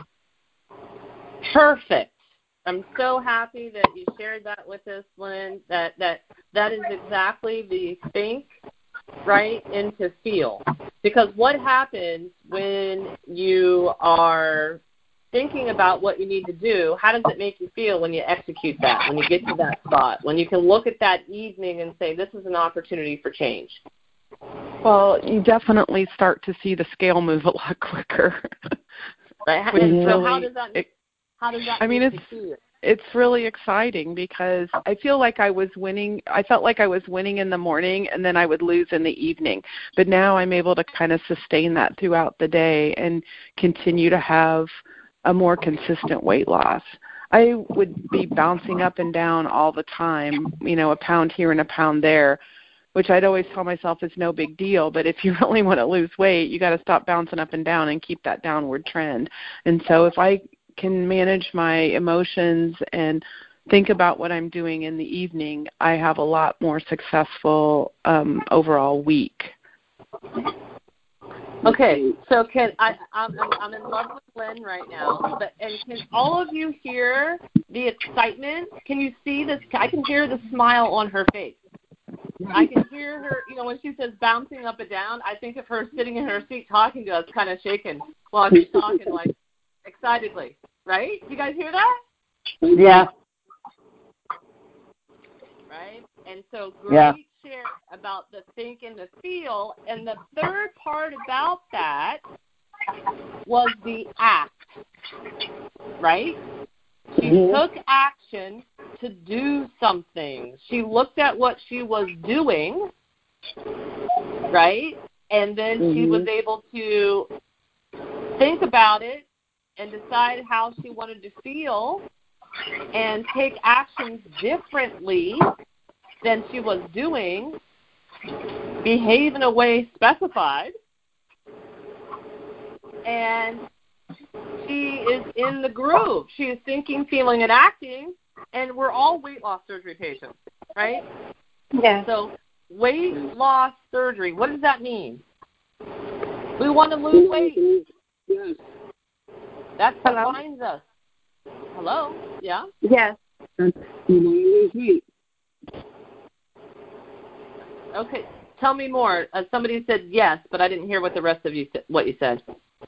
[SPEAKER 1] Perfect. I'm so happy that you shared that with us, Lynn, that is exactly the think, right, and to feel. Because what happens when you are thinking about what you need to do, how does it make you feel when you execute that, when you get to that spot, when you can look at that evening and say, this is an opportunity for change?
[SPEAKER 9] Well, you definitely start to see the scale move a lot quicker.
[SPEAKER 1] Right? And so how does that make you feel?
[SPEAKER 9] It's really exciting because I feel like I was winning. I felt like I was winning in the morning, and then I would lose in the evening. But now I'm able to kind of sustain that throughout the day and continue to have a more consistent weight loss. I would be bouncing up and down all the time, a pound here and a pound there, which I'd always tell myself is no big deal. But if you really want to lose weight, you got to stop bouncing up and down and keep that downward trend. And so if I can manage my emotions and think about what I'm doing in the evening, I have a lot more successful overall week.
[SPEAKER 1] Okay, so I'm in love with Lynn right now, and can all of you hear the excitement? Can you see this? I can hear the smile on her face. I can hear her, when she says bouncing up and down, I think of her sitting in her seat talking to us, kind of shaking while she's talking, like, excitedly, right? You guys hear that?
[SPEAKER 2] Yeah.
[SPEAKER 1] Right? And so great share about the think and the feel. And the third part about that was the act, right? She took action to do something. She looked at what she was doing, right? And then she was able to think about it and decide how she wanted to feel and take actions differently than she was doing, behave in a way specified, and she is in the groove. She is thinking, feeling, and acting, and we're all weight loss surgery patients, right?
[SPEAKER 3] Yeah.
[SPEAKER 1] So weight loss surgery, what does that mean? We want to lose weight.
[SPEAKER 2] Yes.
[SPEAKER 1] That defines us. Hello? Yeah?
[SPEAKER 3] Yes.
[SPEAKER 2] You want to lose weight.
[SPEAKER 1] Okay. Tell me more. Somebody said yes, but I didn't hear what the rest of you what you said.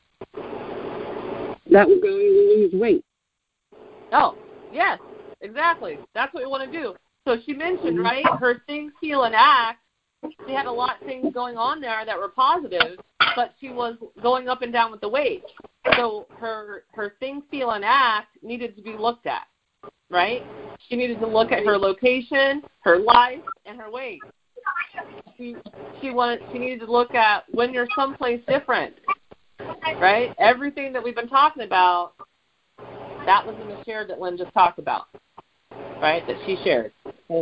[SPEAKER 2] That we're going to lose weight.
[SPEAKER 1] Oh, yes, exactly. That's what we want to do. So she mentioned, right, her think, feel, and act. She had a lot of things going on there that were positive, but she was going up and down with the weight. So her think, feel, and act needed to be looked at, right? She needed to look at her location, her life, and her weight. She needed to look at when you're someplace different, right? Everything that we've been talking about, that was in the share that Lynn just talked about, right, that she shared.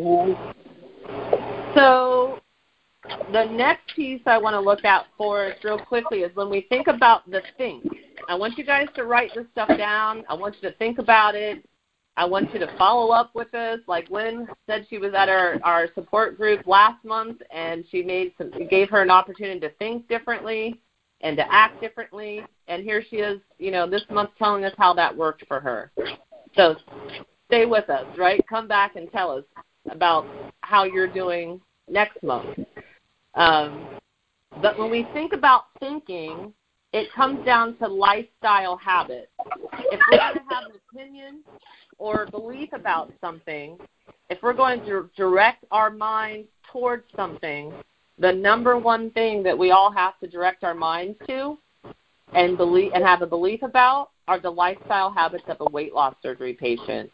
[SPEAKER 1] So the next piece I want to look at for us real quickly is when we think about the think. I want you guys to write this stuff down. I want you to think about it. I want you to follow up with us. Like Lynn said, she was at our support group last month, and she gave her an opportunity to think differently and to act differently. And here she is, this month telling us how that worked for her. So stay with us, right? Come back and tell us about how you're doing next month. But when we think about thinking, it comes down to lifestyle habits. If we're going to have an opinion or belief about something, if we're going to direct our mind towards something, the number one thing that we all have to direct our minds to and believe and have a belief about are the lifestyle habits of a weight loss surgery patient.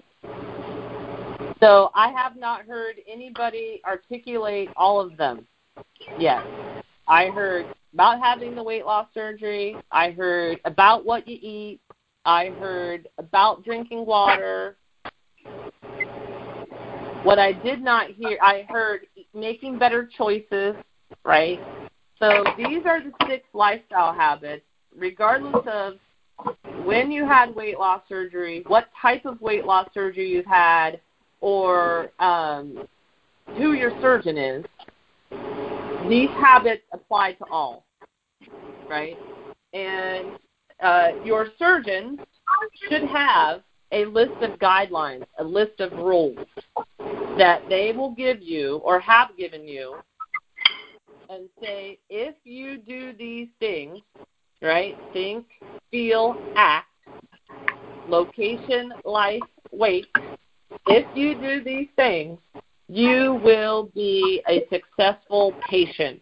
[SPEAKER 1] So I have not heard anybody articulate all of them yet. I heard about having the weight loss surgery. I heard about what you eat. I heard about drinking water. What I did not hear, I heard making better choices, right? So these are the 6 lifestyle habits, regardless of when you had weight loss surgery, what type of weight loss surgery you've had, or who your surgeon is. These habits apply to all, right? And your surgeon should have a list of guidelines, a list of rules that they will give you or have given you and say, if you do these things, right, think, feel, act, location, life, weight, if you do these things, you will be a successful patient.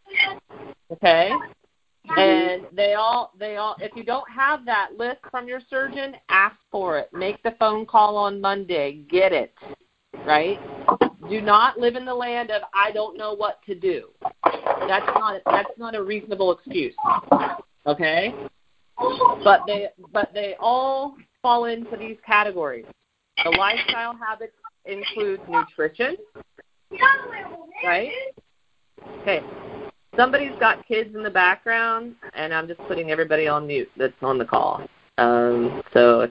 [SPEAKER 1] Okay? And they all, if you don't have that list from your surgeon, ask for it. Make the phone call on Monday. Get it. Right? Do not live in the land of, I don't know what to do. That's not a reasonable excuse. Okay? But they all fall into these categories. The lifestyle habits include nutrition, right? Okay. Somebody's got kids in the background, and I'm just putting everybody on mute that's on the call. So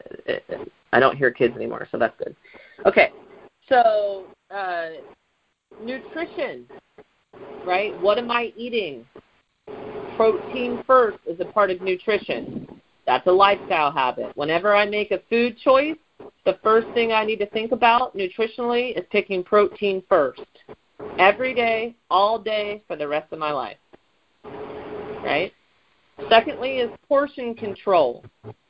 [SPEAKER 1] I don't hear kids anymore, so that's good. Okay. So nutrition, right? What am I eating? Protein first is a part of nutrition. That's a lifestyle habit. Whenever I make a food choice, the first thing I need to think about nutritionally is picking protein first. Every day, all day, for the rest of my life. Right? Secondly is portion control.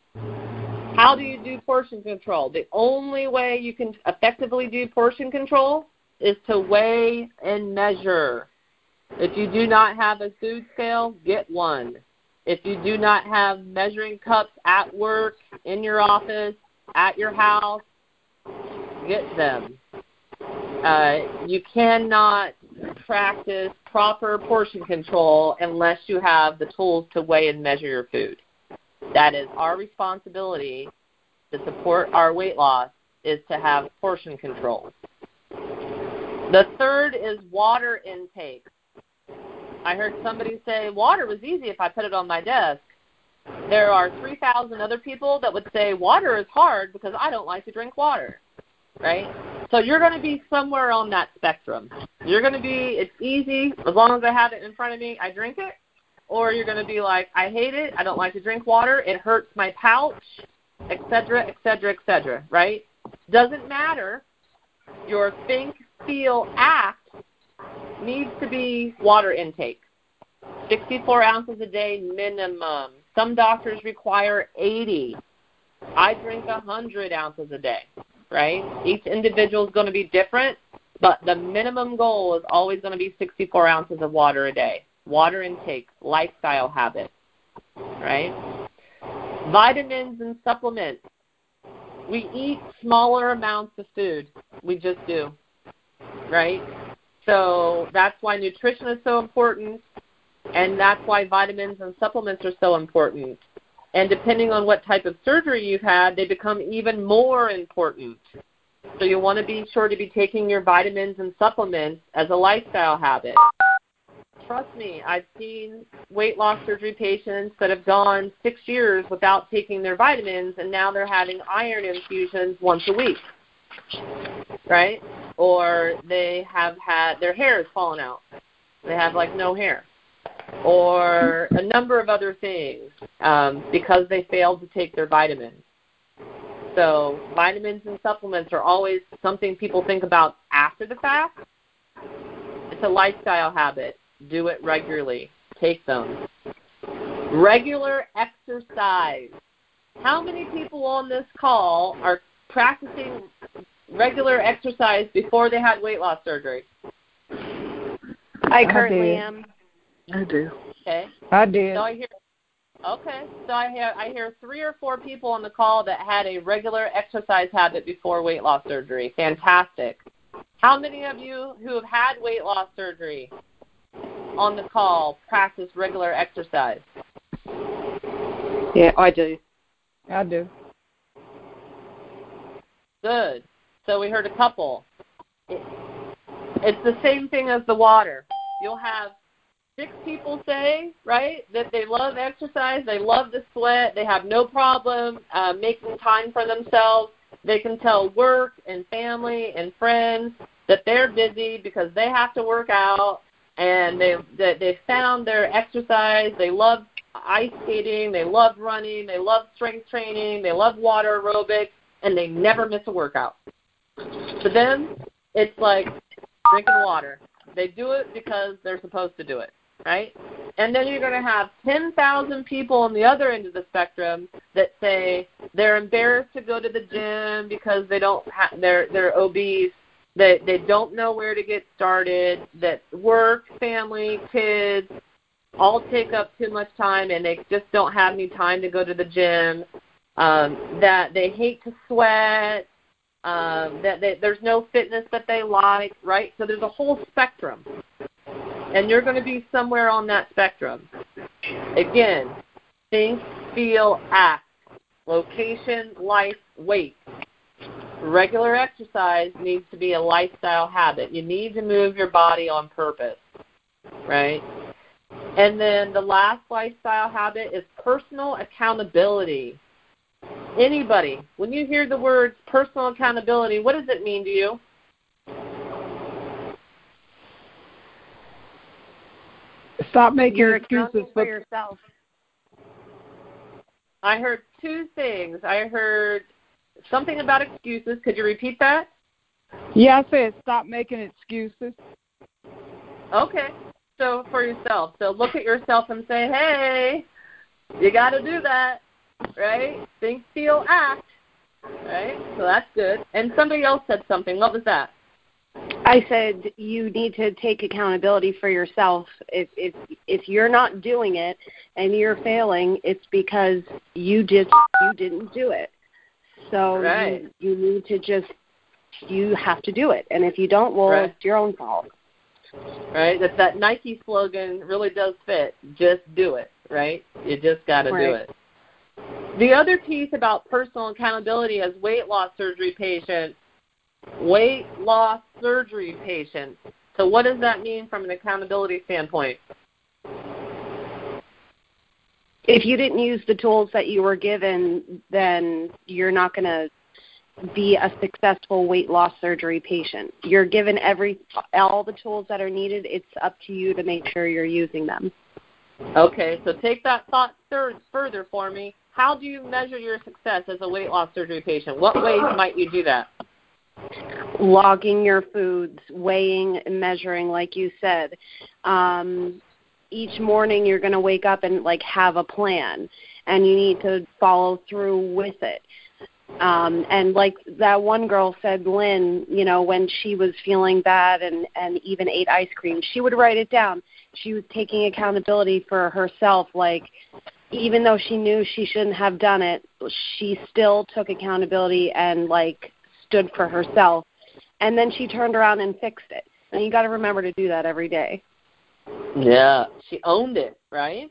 [SPEAKER 1] How do you do portion control? The only way you can effectively do portion control is to weigh and measure. If you do not have a food scale, get one. If you do not have measuring cups at work, in your office, at your house, get them. You cannot practice proper portion control unless you have the tools to weigh and measure your food. That is our responsibility to support our weight loss, is to have portion control. The third is water intake. I heard somebody say water was easy if I put it on my desk. There are 3,000 other people that would say water is hard because I don't like to drink water, right? So you're going to be somewhere on that spectrum. You're going to be, it's easy, as long as I have it in front of me, I drink it. Or you're going to be like, I hate it, I don't like to drink water, it hurts my pouch, et cetera, right? Doesn't matter. Your think, feel, act needs to be water intake. 64 ounces a day minimum. Some doctors require 80. I drink 100 ounces a day, right? Each individual is going to be different, but the minimum goal is always going to be 64 ounces of water a day. Water intake, lifestyle habit, right? Vitamins and supplements. We eat smaller amounts of food. We just do, right? So that's why nutrition is so important, and that's why vitamins and supplements are so important. And depending on what type of surgery you've had, they become even more important. So you want to be sure to be taking your vitamins and supplements as a lifestyle habit. Trust me, I've seen weight loss surgery patients that have gone 6 years without taking their vitamins, and now they're having iron infusions once a week, right? Or they have had, their hair has fallen out. They have like no hair. Or a number of other things because they failed to take their vitamins. So vitamins and supplements are always something people think about after the fact. It's It's a lifestyle habit. Do it regularly. Take them. Regular exercise. How many people on this call are practicing regular exercise before they had weight loss surgery?
[SPEAKER 3] I currently am.
[SPEAKER 9] I do.
[SPEAKER 1] Okay.
[SPEAKER 8] I did.
[SPEAKER 1] So I hear 3 or 4 people on the call that had a regular exercise habit before weight loss surgery. Fantastic. How many of you who have had weight loss surgery on the call practice regular exercise?
[SPEAKER 7] Yeah, I do.
[SPEAKER 8] I do.
[SPEAKER 1] Good. So we heard a couple. It's the same thing as the water. You'll have 6 people say, right, that they love exercise, they love the sweat, they have no problem making time for themselves. They can tell work and family and friends that they're busy because they have to work out, and they found their exercise. They love ice skating, they love running, they love strength training, they love water aerobics, and they never miss a workout. For them, it's like drinking water. They do it because they're supposed to do it, right? And then you're going to have 10,000 people on the other end of the spectrum that say they're embarrassed to go to the gym because they don't they're obese, that they don't know where to get started, that work, family, kids all take up too much time and they just don't have any time to go to the gym, that they hate to sweat, that there's no fitness that they like, right? So there's a whole spectrum. And you're going to be somewhere on that spectrum. Again, think, feel, act. Location, life, weight. Regular exercise needs to be a lifestyle habit. You need to move your body on purpose, right? And then the last lifestyle habit is personal accountability. Anybody, when you hear the words personal accountability, what does it mean to you?
[SPEAKER 8] Stop making
[SPEAKER 3] You're
[SPEAKER 8] excuses
[SPEAKER 3] accounting for yourself.
[SPEAKER 1] I heard 2 things. I heard something about excuses. Could you repeat that?
[SPEAKER 8] Yeah, I said stop making excuses.
[SPEAKER 1] Okay. So for yourself. So look at yourself and say, hey, you got to do that, right? Think, feel, act, right? So that's good. And somebody else said something. What was that?
[SPEAKER 3] I said you need to take accountability for yourself. If you're not doing it and you're failing, it's because you didn't do it. So
[SPEAKER 1] right.
[SPEAKER 3] you need to you have to do it. And if you don't, well,
[SPEAKER 1] right.
[SPEAKER 3] It's your own fault.
[SPEAKER 1] Right? That Nike slogan really does fit. Just do it, right? You just got to do it. The other piece about personal accountability as weight loss surgery patients. So what does that mean from an accountability standpoint?
[SPEAKER 3] If you didn't use the tools that you were given, then you're not going to be a successful weight loss surgery patient. You're given all the tools that are needed. It's up to you to make sure you're using them.
[SPEAKER 1] Okay, so take that thought further for me. How do you measure your success as a weight loss surgery patient? What ways might you do that?
[SPEAKER 3] Logging your foods, weighing and measuring, like you said. Each morning you're going to wake up and have a plan, and you need to follow through with it. And like that one girl said, Lynn, when she was feeling bad and even ate ice cream, she would write it down. She was taking accountability for herself. Even though she knew she shouldn't have done it, she still took accountability and stood for herself. And then she turned around and fixed it. And you got to remember to do that every day.
[SPEAKER 1] Yeah, she owned it, right?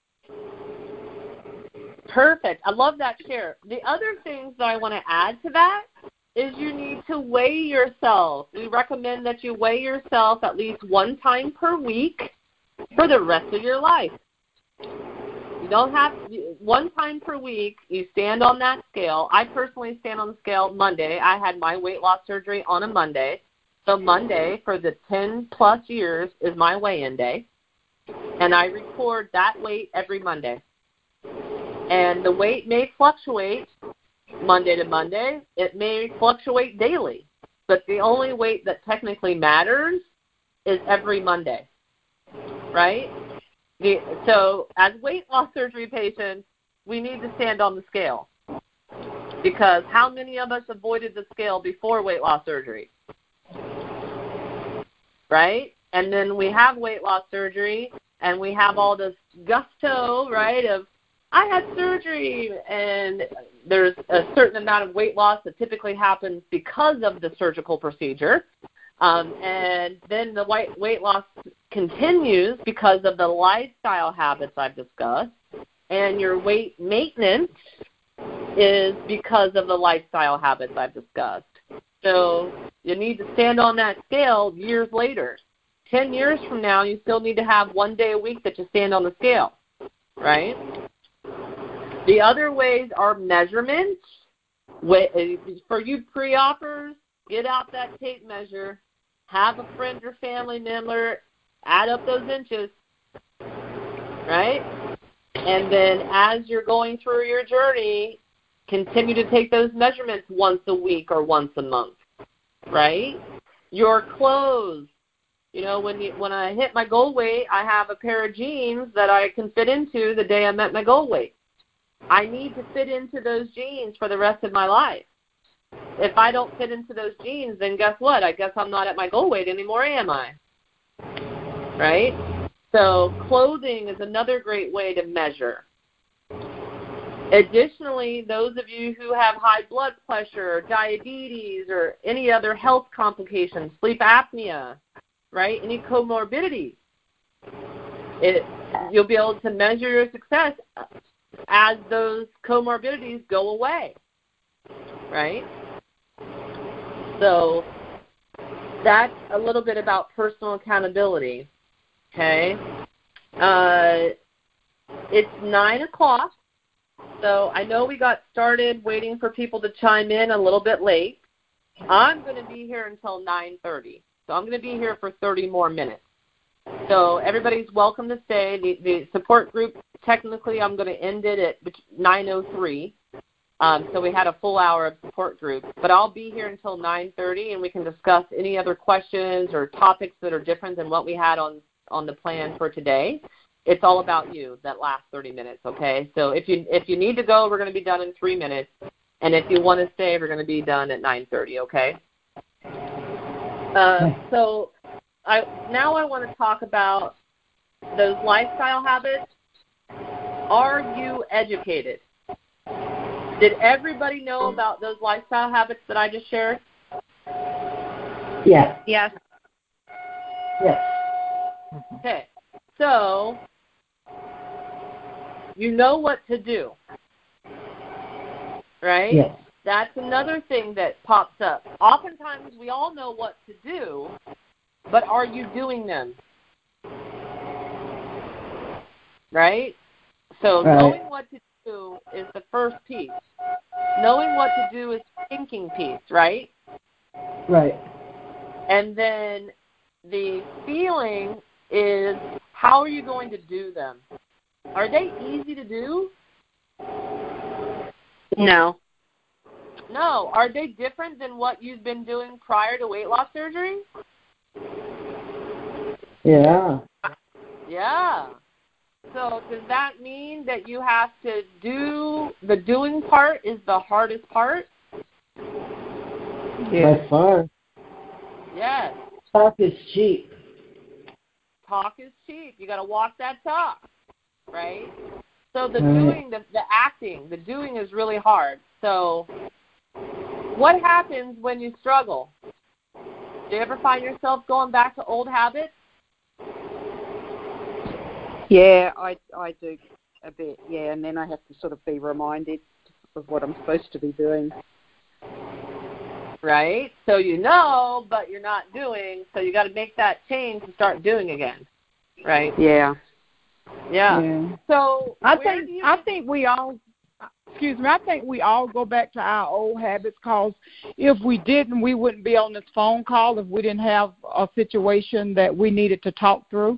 [SPEAKER 1] Perfect. I love that share. The other things that I want to add to that is you need to weigh yourself. We recommend that you weigh yourself at least 1 time per week for the rest of your life. You don't have 1 time per week. You stand on that scale. I personally stand on the scale Monday. I had my weight loss surgery on a Monday. So Monday for the 10-plus years is my weigh-in day. And I record that weight every Monday. And the weight may fluctuate Monday to Monday. It may fluctuate daily. But the only weight that technically matters is every Monday, right? So as weight loss surgery patients, we need to stand on the scale, because how many of us avoided the scale before weight loss surgery, right? And then we have weight loss surgery, and we have all this gusto, right, of I had surgery, and there's a certain amount of weight loss that typically happens because of the surgical procedure. And then the weight loss continues because of the lifestyle habits I've discussed, and your weight maintenance is because of the lifestyle habits I've discussed. So you need to stand on that scale years later. 10 years from now, you still need to have 1 day a week that you stand on the scale, right? The other ways are measurements. For you pre-oppers, get out that tape measure, have a friend or family member add up those inches, right? And then as you're going through your journey, continue to take those measurements once a week or once a month, right? Your clothes. You know, when I hit my goal weight, I have a pair of jeans that I can fit into the day I met my goal weight. I need to fit into those jeans for the rest of my life. If I don't fit into those jeans, then guess what? I guess I'm not at my goal weight anymore, am I? Right? So clothing is another great way to measure. Additionally, those of you who have high blood pressure, diabetes, or any other health complications, sleep apnea, right, any comorbidities, you'll be able to measure your success as those comorbidities go away, right? So that's a little bit about personal accountability, okay? It's 9 o'clock, so I know we got started waiting for people to chime in a little bit late. I'm going to be here until 9:30, so I'm going to be here for 30 more minutes. So everybody's welcome to stay. The support group, technically I'm going to end it at 9:03. So we had a full hour of support group. But I'll be here until 9:30, and we can discuss any other questions or topics that are different than what we had on the plan for today. It's all about you, that last 30 minutes, okay? So if you need to go, we're going to be done in 3 minutes. And if you want to stay, we're going to be done at 9:30, okay? So now I want to talk about those lifestyle habits. Are you educated? Did everybody know about those lifestyle habits that I just shared?
[SPEAKER 8] Yes.
[SPEAKER 3] Yes.
[SPEAKER 8] Yes.
[SPEAKER 1] Okay. So you know what to do, right?
[SPEAKER 8] Yes.
[SPEAKER 1] That's another thing that pops up. Oftentimes we all know what to do, but are you doing them? Right? So knowing what to do is the first piece. Knowing what to do is the thinking piece, right?
[SPEAKER 8] Right.
[SPEAKER 1] And then the feeling is, how are you going to do them? Are they easy to do?
[SPEAKER 3] No.
[SPEAKER 1] No. Are they different than what you've been doing prior to weight loss surgery?
[SPEAKER 8] Yeah.
[SPEAKER 1] Yeah. So does that mean that you have to do, the doing part is the hardest part?
[SPEAKER 8] Yeah. By far.
[SPEAKER 1] Yes.
[SPEAKER 8] Talk is cheap.
[SPEAKER 1] Talk is cheap. You got to walk that talk, right? So the doing, the acting, the doing is really hard. So what happens when you struggle? Do you ever find yourself going back to old habits?
[SPEAKER 7] Yeah, I do a bit, yeah, and then I have to sort of be reminded of what I'm supposed to be doing.
[SPEAKER 1] Right? So you know, but you're not doing, so you got to make that change and start doing again. Right?
[SPEAKER 7] Yeah.
[SPEAKER 1] Yeah. So
[SPEAKER 10] I think we all go back to our old habits, because if we didn't, we wouldn't be on this phone call if we didn't have a situation that we needed to talk through.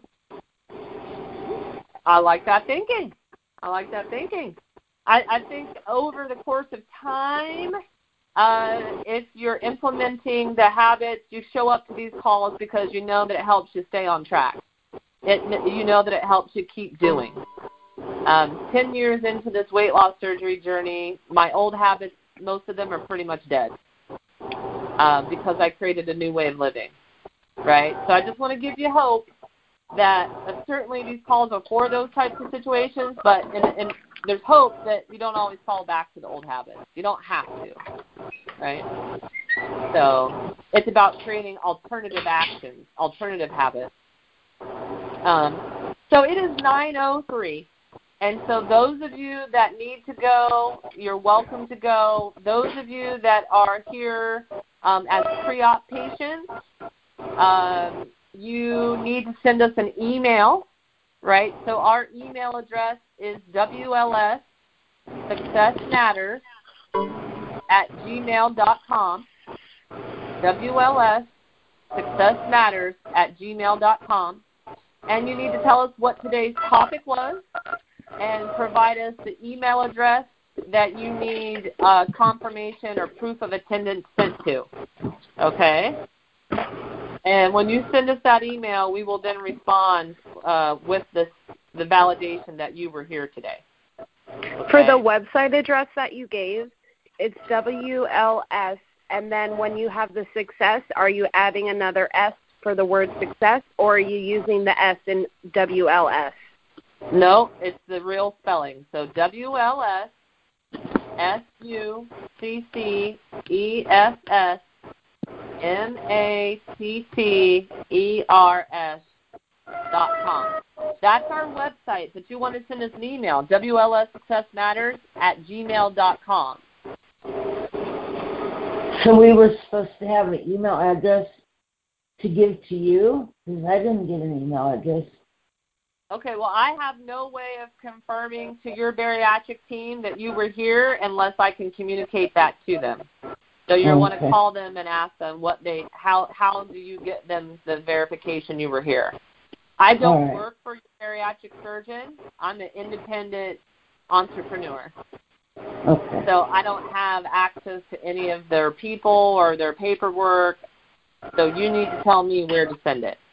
[SPEAKER 1] I like that thinking. I think over the course of time, if you're implementing the habits, you show up to these calls because you know that it helps you stay on track. You know that it helps you keep doing. 10 years into this weight loss surgery journey, my old habits, most of them are pretty much dead because I created a new way of living, right? So I just want to give you hope that certainly these calls are for those types of situations, but and there's hope that you don't always fall back to the old habits. You don't have to, right? So it's about creating alternative actions, alternative habits. So it is 9:03. And so those of you that need to go, you're welcome to go. Those of you that are here as pre-op patients, you need to send us an email, right? So our email address is WLSSuccessMatters@gmail.com. WLSSuccessMatters@gmail.com. And you need to tell us what today's topic was and provide us the email address that you need confirmation or proof of attendance sent to. Okay? And when you send us that email, we will then respond with the validation that you were here today. Okay?
[SPEAKER 3] For the website address that you gave, it's WLS, and then when you have the success, are you adding another S for the word success, or are you using the S in WLS?
[SPEAKER 1] No, it's the real spelling. So WLSSuccessMatters.com. That's our website, but you want to send us an email, WLSSuccessMatters@gmail.com.
[SPEAKER 8] So we were supposed to have an email address to give to you? Because I didn't get an email address.
[SPEAKER 1] Okay, well, I have no way of confirming to your bariatric team that you were here unless I can communicate that to them. So you'll want to call them and ask them how do you get them the verification you were here. I don't work for your bariatric surgeon. I'm an independent entrepreneur.
[SPEAKER 8] Okay.
[SPEAKER 1] So I don't have access to any of their people or their paperwork. So you need to tell me where to send it.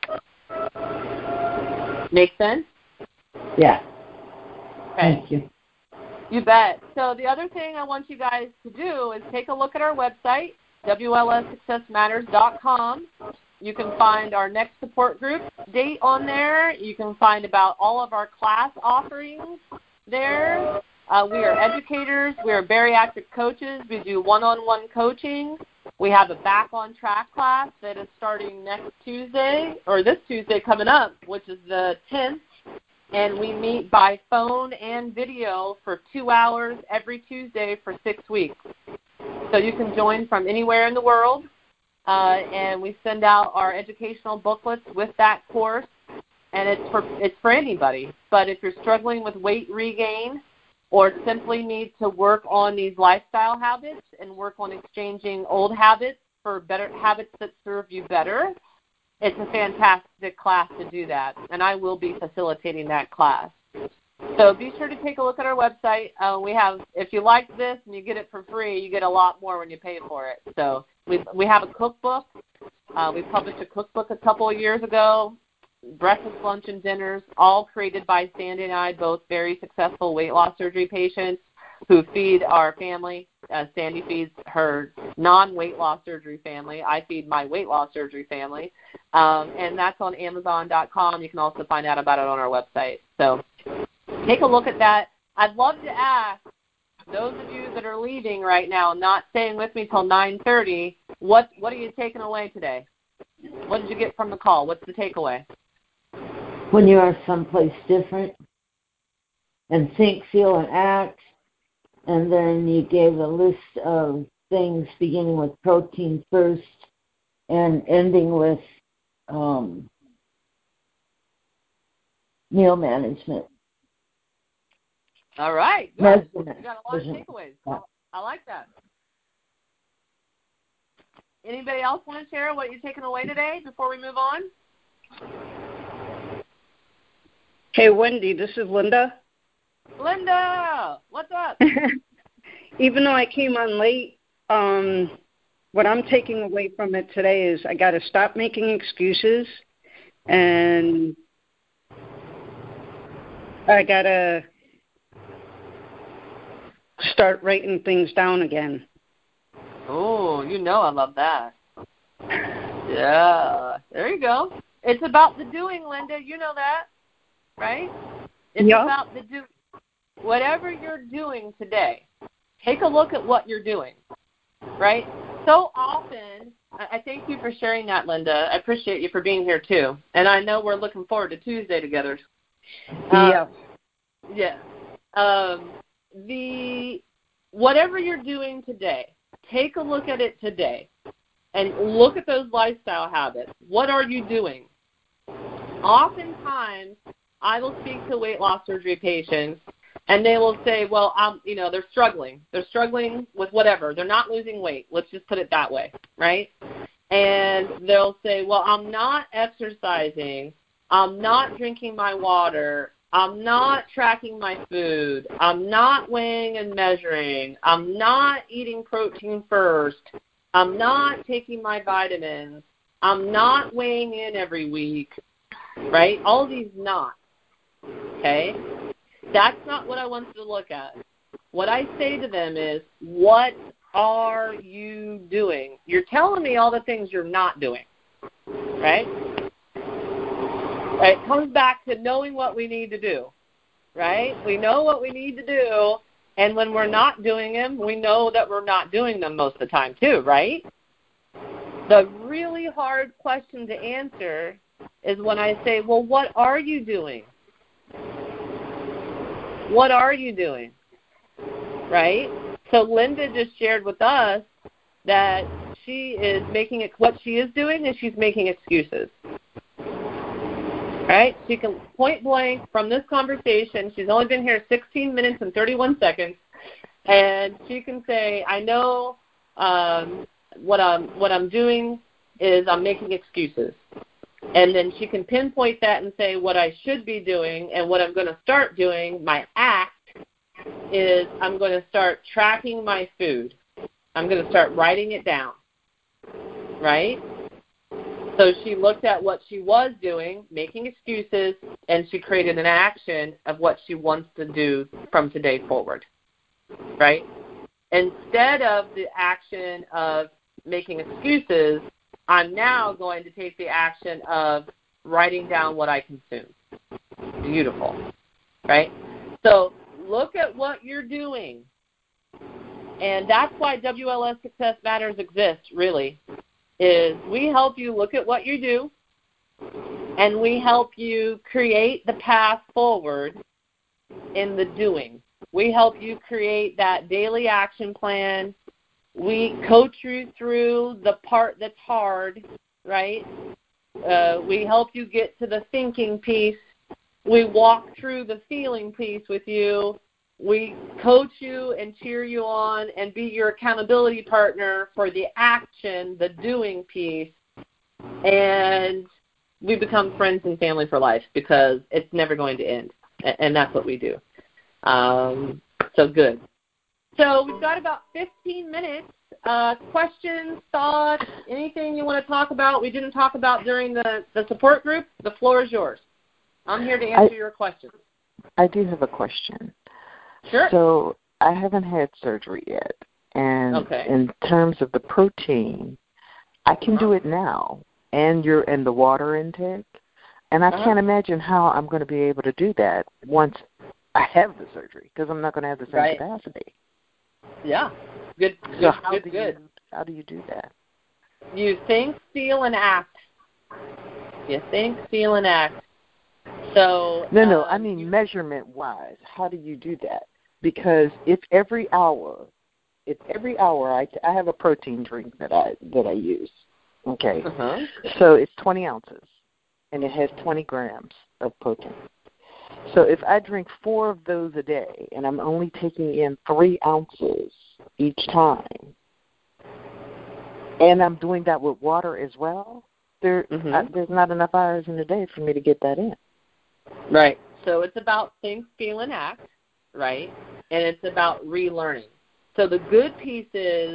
[SPEAKER 1] Make sense?
[SPEAKER 8] Yeah.
[SPEAKER 1] Okay.
[SPEAKER 8] Thank you.
[SPEAKER 1] You bet. So the other thing I want you guys to do is take a look at our website, WLSSuccessMatters.com. You can find our next support group date on there. You can find about all of our class offerings there. We are educators. We are bariatric coaches. We do one-on-one coaching. We have a Back on Track class that is starting next Tuesday, or this Tuesday coming up, which is the 10th. And we meet by phone and video for 2 hours every Tuesday for 6 weeks. So you can join from anywhere in the world. And we send out our educational booklets with that course. And it's for anybody. But if you're struggling with weight regain, or simply need to work on these lifestyle habits and work on exchanging old habits for better habits that serve you better, it's a fantastic class to do that, and I will be facilitating that class. So be sure to take a look at our website. We have, if you like this and you get it for free, you get a lot more when you pay for it. So we have a cookbook. We published a cookbook a couple of years ago. Breakfast, lunch, and dinners, all created by Sandy and I, both very successful weight loss surgery patients who feed our family. Sandy feeds her non-weight loss surgery family. I feed my weight loss surgery family. And that's on Amazon.com. You can also find out about it on our website. So take a look at that. I'd love to ask those of you that are leaving right now, not staying with me till 9:30, what are you taking away today? What did you get from the call? What's the takeaway?
[SPEAKER 8] When you are someplace different and think, feel, and act, and then you gave a list of things beginning with protein first and ending with meal management.
[SPEAKER 1] All right. Good. You got a lot of takeaways. I like that. Anybody else want to share what you're taking away today before we move on?
[SPEAKER 7] Hey, Wendy, this is Linda.
[SPEAKER 1] Linda, what's up?
[SPEAKER 7] Even though I came on late, what I'm taking away from it today is I got to stop making excuses, and I got to start writing things down again.
[SPEAKER 1] Oh, I love that. Yeah, there you go. It's about the doing, Linda. You know that, right? It's about the do. Whatever you're doing today, take a look at what you're doing, right? So often, I thank you for sharing that, Linda. I appreciate you for being here, too. And I know we're looking forward to Tuesday together. Whatever you're doing today, take a look at it today and look at those lifestyle habits. What are you doing? Oftentimes, I will speak to weight loss surgery patients, and they will say, well, they're struggling. They're struggling with whatever. They're not losing weight. Let's just put it that way, right? And they'll say, well, I'm not exercising. I'm not drinking my water. I'm not tracking my food. I'm not weighing and measuring. I'm not eating protein first. I'm not taking my vitamins. I'm not weighing in every week, right? All these nots, okay? That's not what I want you to look at. What I say to them is, what are you doing? You're telling me all the things you're not doing, right? It comes back to knowing what we need to do, right? We know what we need to do, and when we're not doing them, we know that we're not doing them most of the time too, right? The really hard question to answer is when I say, well, what are you doing? What are you doing, right? So Linda just shared with us that she is making it. What she is doing is she's making excuses. Right? She can point blank from this conversation. She's only been here 16 minutes and 31 seconds, and she can say, "I know what I'm doing is I'm making excuses." And then she can pinpoint that and say, what I should be doing and what I'm going to start doing, my act, is I'm going to start tracking my food. I'm going to start writing it down, right? So she looked at what she was doing, making excuses, and she created an action of what she wants to do from today forward, right? Instead of the action of making excuses, I'm now going to take the action of writing down what I consume. Beautiful, right? So look at what you're doing. And that's why WLS Success Matters exists, really, is we help you look at what you do, and we help you create the path forward in the doing. We help you create that daily action plan. We coach you through the part that's hard, right? We help you get to the thinking piece. We walk through the feeling piece with you. We coach you and cheer you on and be your accountability partner for the action, the doing piece. And we become friends and family for life because it's never going to end. And that's what we do. So good. So we've got about 15 minutes. Questions, thoughts, anything you want to talk about we didn't talk about during the support group, the floor is yours. I'm here to answer your questions.
[SPEAKER 5] I do have a question.
[SPEAKER 1] Sure.
[SPEAKER 5] So I haven't had surgery yet. And in terms of the protein, I can do it now. And the water intake. And I can't imagine how I'm going to be able to do that once I have the surgery because I'm not going to have the same capacity.
[SPEAKER 1] Yeah. Good.
[SPEAKER 5] So how do you do that?
[SPEAKER 1] You think, feel, and act. You think, feel, and act. So
[SPEAKER 5] No, I mean measurement-wise. How do you do that? Because if every hour I have a protein drink that I use. Okay. So it's 20 ounces, and it has 20 grams of protein. So if I drink 4 of those a day, and I'm only taking in 3 ounces each time, and I'm doing that with water as well, there's not enough hours in the day for me to get that in.
[SPEAKER 1] Right. So it's about think, feel, and act, right? And it's about relearning. So the good piece is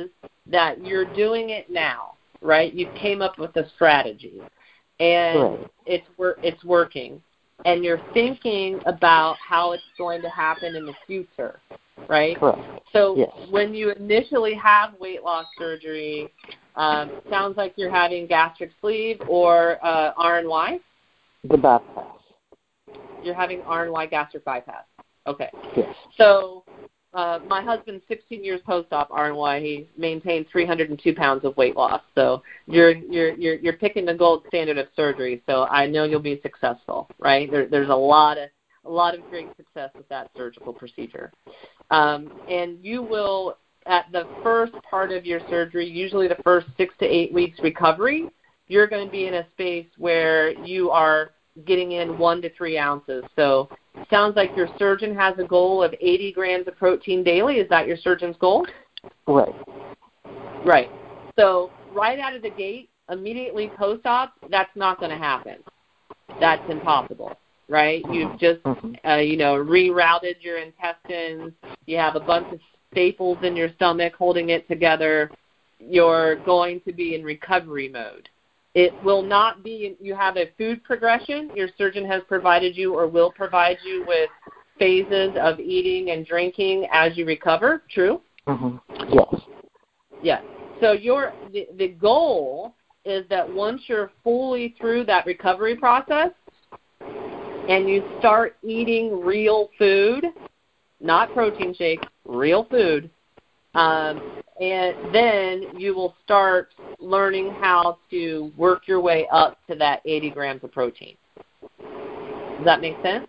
[SPEAKER 1] that you're doing it now, right? You came up with a strategy, and it's working, and you're thinking about how it's going to happen in the future, right?
[SPEAKER 5] Correct.
[SPEAKER 1] So when you initially have weight loss surgery, sounds like you're having gastric sleeve or RNY?
[SPEAKER 5] The bypass.
[SPEAKER 1] You're having RNY gastric bypass. Okay.
[SPEAKER 5] Yes.
[SPEAKER 1] So my husband's 16 years post-op RNY. He maintained 302 pounds of weight loss. So you're picking the gold standard of surgery. So I know you'll be successful, right? There's a lot of great success with that surgical procedure. And you will, at the first part of your surgery, usually the first 6 to 8 weeks recovery, you're going to be in a space where you are getting in 1 to 3 ounces. So it sounds like your surgeon has a goal of 80 grams of protein daily. Is that your surgeon's goal?
[SPEAKER 5] Right.
[SPEAKER 1] Right. So right out of the gate, immediately post-op, that's not going to happen. That's impossible, right? You've just, rerouted your intestines. You have a bunch of staples in your stomach holding it together. You're going to be in recovery mode. It will not be, you have a food progression. Your surgeon has provided you or will provide you with phases of eating and drinking as you recover. True?
[SPEAKER 5] Yes.
[SPEAKER 1] Yes. So the goal is that once you're fully through that recovery process and you start eating real food, not protein shakes, real food, and then you will start learning how to work your way up to that 80 grams of protein. Does that make sense?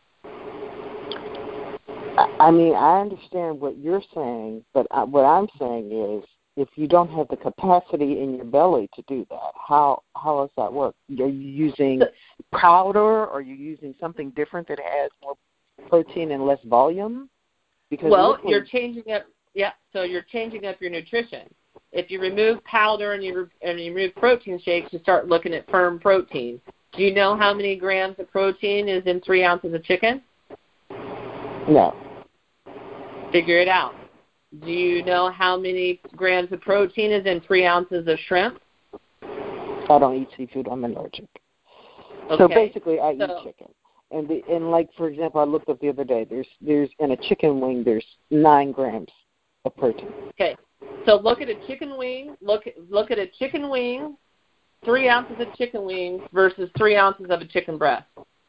[SPEAKER 5] I mean, I understand what you're saying, but what I'm saying is if you don't have the capacity in your belly to do that, how does that work? Are you using powder, or are you using something different that has more protein and less volume? Because
[SPEAKER 1] you're changing up. Yeah, so you're changing up your nutrition. If you remove powder and you remove protein shakes, you start looking at firm protein. Do you know how many grams of protein is in 3 ounces of chicken?
[SPEAKER 5] No.
[SPEAKER 1] Figure it out. Do you know how many grams of protein is in 3 ounces of shrimp?
[SPEAKER 5] I don't eat seafood. I'm allergic.
[SPEAKER 1] Okay.
[SPEAKER 5] So basically, I eat chicken. And like, for example, I looked up the other day. There's in a chicken wing, there's 9 grams of protein.
[SPEAKER 1] Okay. So look at a chicken wing. Look at a chicken wing, 3 ounces of chicken wings versus 3 ounces of a chicken breast.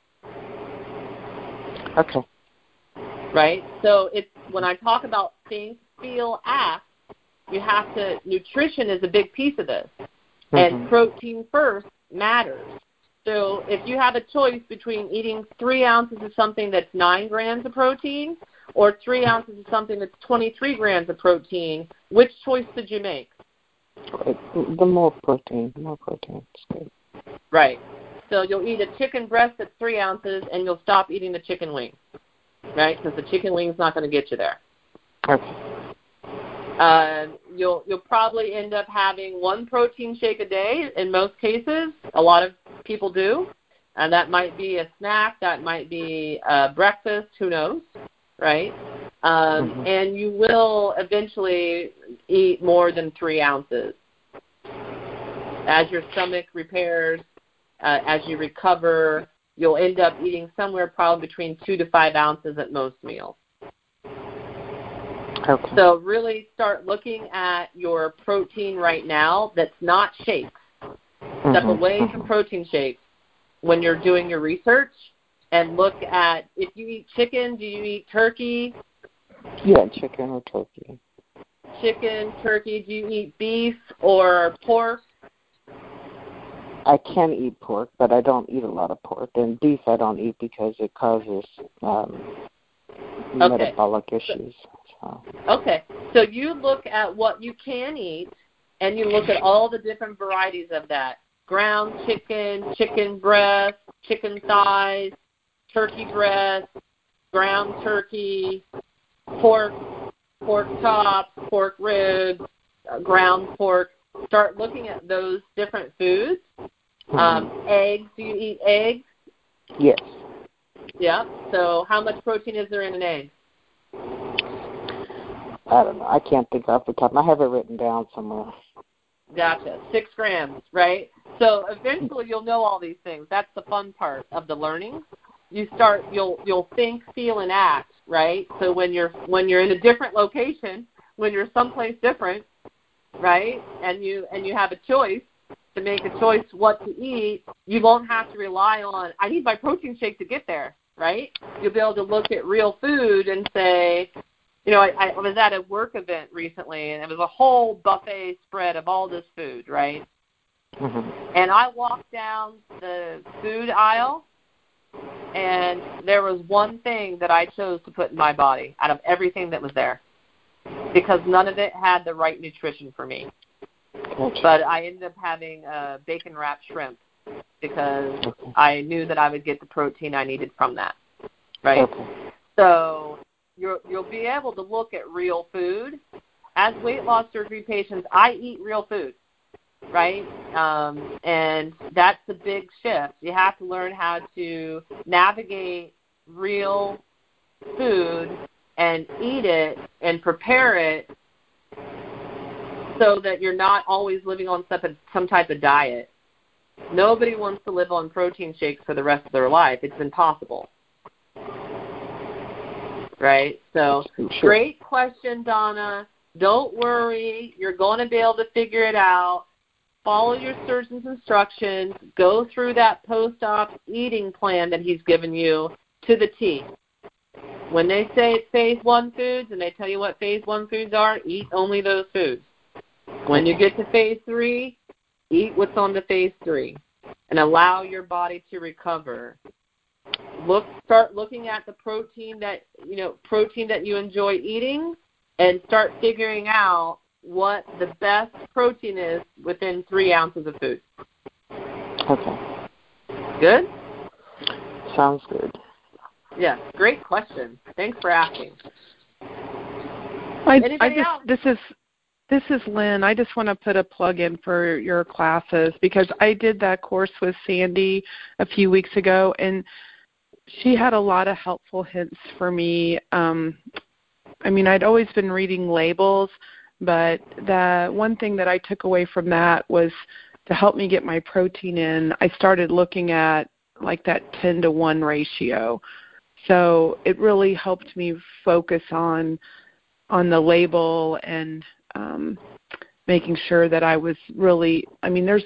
[SPEAKER 5] Okay.
[SPEAKER 1] Right? So it's when I talk about think, feel, act, you have to, nutrition is a big piece of this. And protein first matters. So if you have a choice between eating 3 ounces of something that's 9 grams of protein or 3 ounces of something that's 23 grams of protein, which choice did you make?
[SPEAKER 5] The more protein. It's good.
[SPEAKER 1] Right. So you'll eat a chicken breast that's 3 ounces and you'll stop eating the chicken wing, right? Because the chicken wing's not going to get you there.
[SPEAKER 5] Okay.
[SPEAKER 1] You'll probably end up having 1 protein shake a day in most cases. A lot of people do. And that might be a snack. That might be breakfast. Who knows, right? And you will eventually eat more than 3 ounces. As your stomach repairs, as you recover, you'll end up eating somewhere probably between 2 to 5 ounces at most meals.
[SPEAKER 5] Okay.
[SPEAKER 1] So really start looking at your protein right now that's not shakes. Step away from protein shakes when you're doing your research and look at, if you eat chicken, do you eat turkey?
[SPEAKER 5] Yeah, chicken or turkey.
[SPEAKER 1] Chicken, turkey. Do you eat beef or pork?
[SPEAKER 5] I can eat pork, but I don't eat a lot of pork. And beef I don't eat because it causes metabolic issues.
[SPEAKER 1] Okay. So you look at what you can eat, and you look at all the different varieties of that. Ground chicken, chicken breast, chicken thighs, turkey breast, ground turkey, pork chops, pork ribs, ground pork. Start looking at those different foods. Eggs. Do you eat eggs?
[SPEAKER 5] Yes.
[SPEAKER 1] Yeah. So how much protein is there in an egg?
[SPEAKER 5] I don't know. I can't think off the top. I have it written down somewhere.
[SPEAKER 1] Gotcha. 6 grams, right? So eventually you'll know all these things. That's the fun part of the learning. You'll think, feel, and act, right? So when you're in a different location, when you're someplace different, right, and you have a choice to make a choice what to eat, you won't have to rely on, I need my protein shake to get there, right? You'll be able to look at real food and say, I was at a work event recently, and it was a whole buffet spread of all this food, right?
[SPEAKER 5] Mm-hmm.
[SPEAKER 1] And I walked down the food aisle, and there was one thing that I chose to put in my body out of everything that was there, because none of it had the right nutrition for me. But I ended up having bacon-wrapped shrimp because I knew that I would get the protein I needed from that, right?
[SPEAKER 5] Okay.
[SPEAKER 1] So you'll be able to look at real food. As weight loss surgery patients, I eat real food, right? And that's the big shift. You have to learn how to navigate real food and eat it and prepare it so that you're not always living on some type of diet. Nobody wants to live on protein shakes for the rest of their life. It's impossible. Right? So, great question, Donna. Don't worry. You're going to be able to figure it out. Follow your surgeon's instructions. Go through that post-op eating plan that he's given you to the T. When they say it's phase 1 foods and they tell you what phase 1 foods are, eat only those foods. When you get to phase 3, eat what's on to phase 3 and allow your body to recover. Start looking at the protein that you enjoy eating, and start figuring out what the best protein is within 3 ounces of food.
[SPEAKER 5] Okay.
[SPEAKER 1] Good?
[SPEAKER 5] Sounds good.
[SPEAKER 1] Yeah, great question. Thanks for asking.
[SPEAKER 9] This is Lynn. I just want to put a plug in for your classes, because I did that course with Sandy a few weeks ago, and she had a lot of helpful hints for me. I'd always been reading labels, but the one thing that I took away from that was to help me get my protein in, I started looking at like that 10-to-1 ratio. So it really helped me focus on the label and making sure that I was really, there's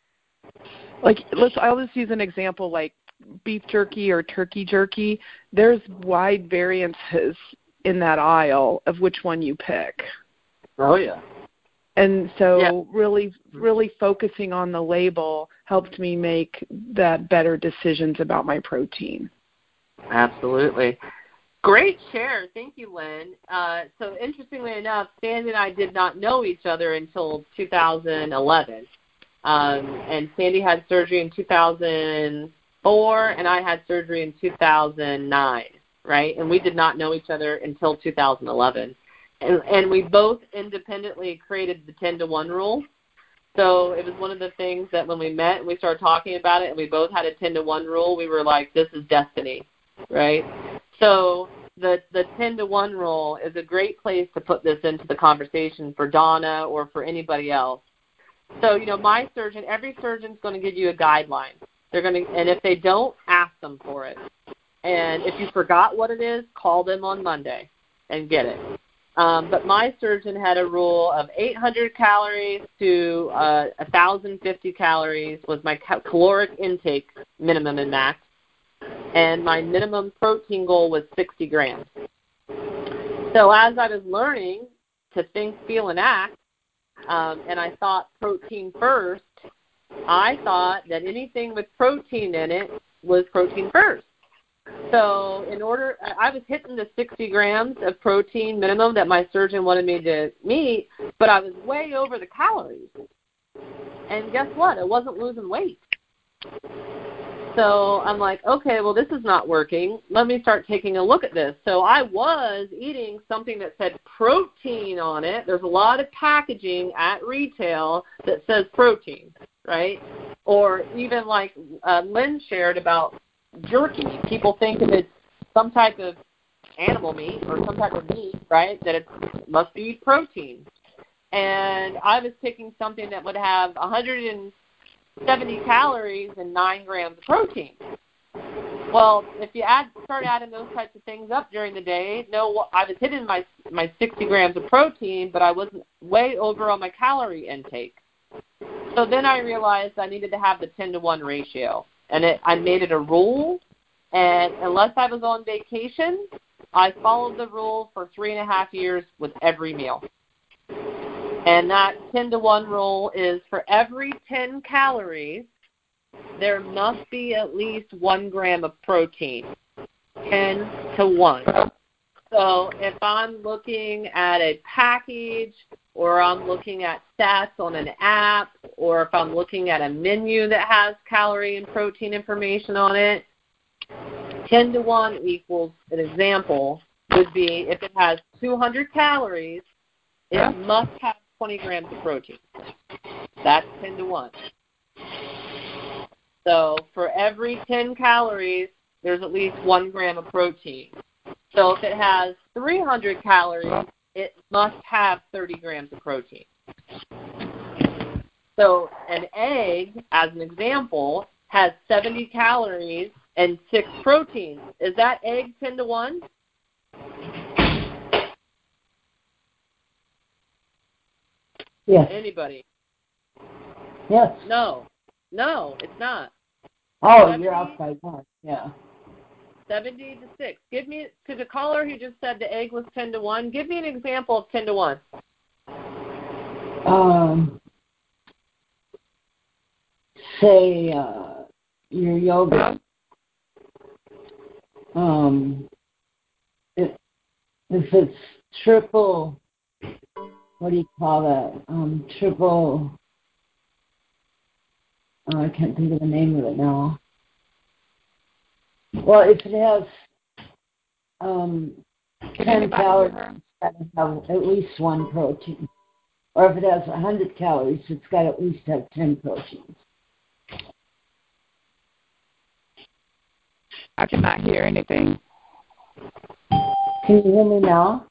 [SPEAKER 9] I'll just use an example like beef jerky or turkey jerky. There's wide variances in that aisle of which one you pick.
[SPEAKER 1] Oh, yeah.
[SPEAKER 9] And so really focusing on the label helped me make that better decisions about my protein.
[SPEAKER 1] Absolutely. Great share. Thank you, Lynn. So interestingly enough, Sandy and I did not know each other until 2011. And Sandy had surgery in 2004, and I had surgery in 2009, right? And we did not know each other until 2011. And we both independently created the 10-to-1 rule. So it was one of the things that when we met and we started talking about it and we both had a 10-to-1 rule, we were like, this is destiny, right? So the 10-to-1 rule is a great place to put this into the conversation for Donna or for anybody else. So, my surgeon, every surgeon's going to give you a guideline. And if they don't, ask them for it. And if you forgot what it is, call them on Monday and get it. But my surgeon had a rule of 800 calories to 1,050 calories was my caloric intake minimum and max. And my minimum protein goal was 60 grams. So as I was learning to think, feel, and act, and I thought protein first, I thought that anything with protein in it was protein first. So I was hitting the 60 grams of protein minimum that my surgeon wanted me to meet, but I was way over the calories. And guess what? I wasn't losing weight. So I'm like, okay, well, this is not working. Let me start taking a look at this. So I was eating something that said protein on it. There's a lot of packaging at retail that says protein, right? Or even like Lynn shared about jerky. People think of it some type of animal meat or some type of meat, right, that it must be protein. And I was picking something that would have 170 calories and 9 grams of protein. Well, if you start adding those types of things up during the day, no, I was hitting my 60 grams of protein, but I was way over on my calorie intake. So then I realized I needed to have the 10-to-1 ratio, and I made it a rule. And unless I was on vacation, I followed the rule for 3.5 years with every meal. And that 10-to-1 rule is for every 10 calories, there must be at least 1 gram of protein, 10 to 1. So if I'm looking at a package, or I'm looking at stats on an app, or if I'm looking at a menu that has calorie and protein information on it, 10 to 1 equals, an example, would be if it has 200 calories, it must have 20 grams of protein. That's 10 to 1. So for every 10 calories, there's at least 1 gram of protein. So if it has 300 calories, it must have 30 grams of protein. So an egg, as an example, has 70 calories and 6 proteins. Is that egg 10 to 1?
[SPEAKER 8] Yes.
[SPEAKER 1] Anybody?
[SPEAKER 8] Yes.
[SPEAKER 1] No, it's not.
[SPEAKER 8] Oh, 70, you're off by 1. Yeah.
[SPEAKER 1] 70 to 6. Give me, to the caller who just said the egg was 10 to 1, give me an example of 10 to 1.
[SPEAKER 8] Say your yogurt. If it's triple, what do you call that? Triple, I can't think of the name of it now. Well, if it has 10 calories, it's got to have at least 1 protein. Or if it has 100 calories, it's got to at least have 10 proteins.
[SPEAKER 10] I cannot hear anything.
[SPEAKER 8] Can you hear me now?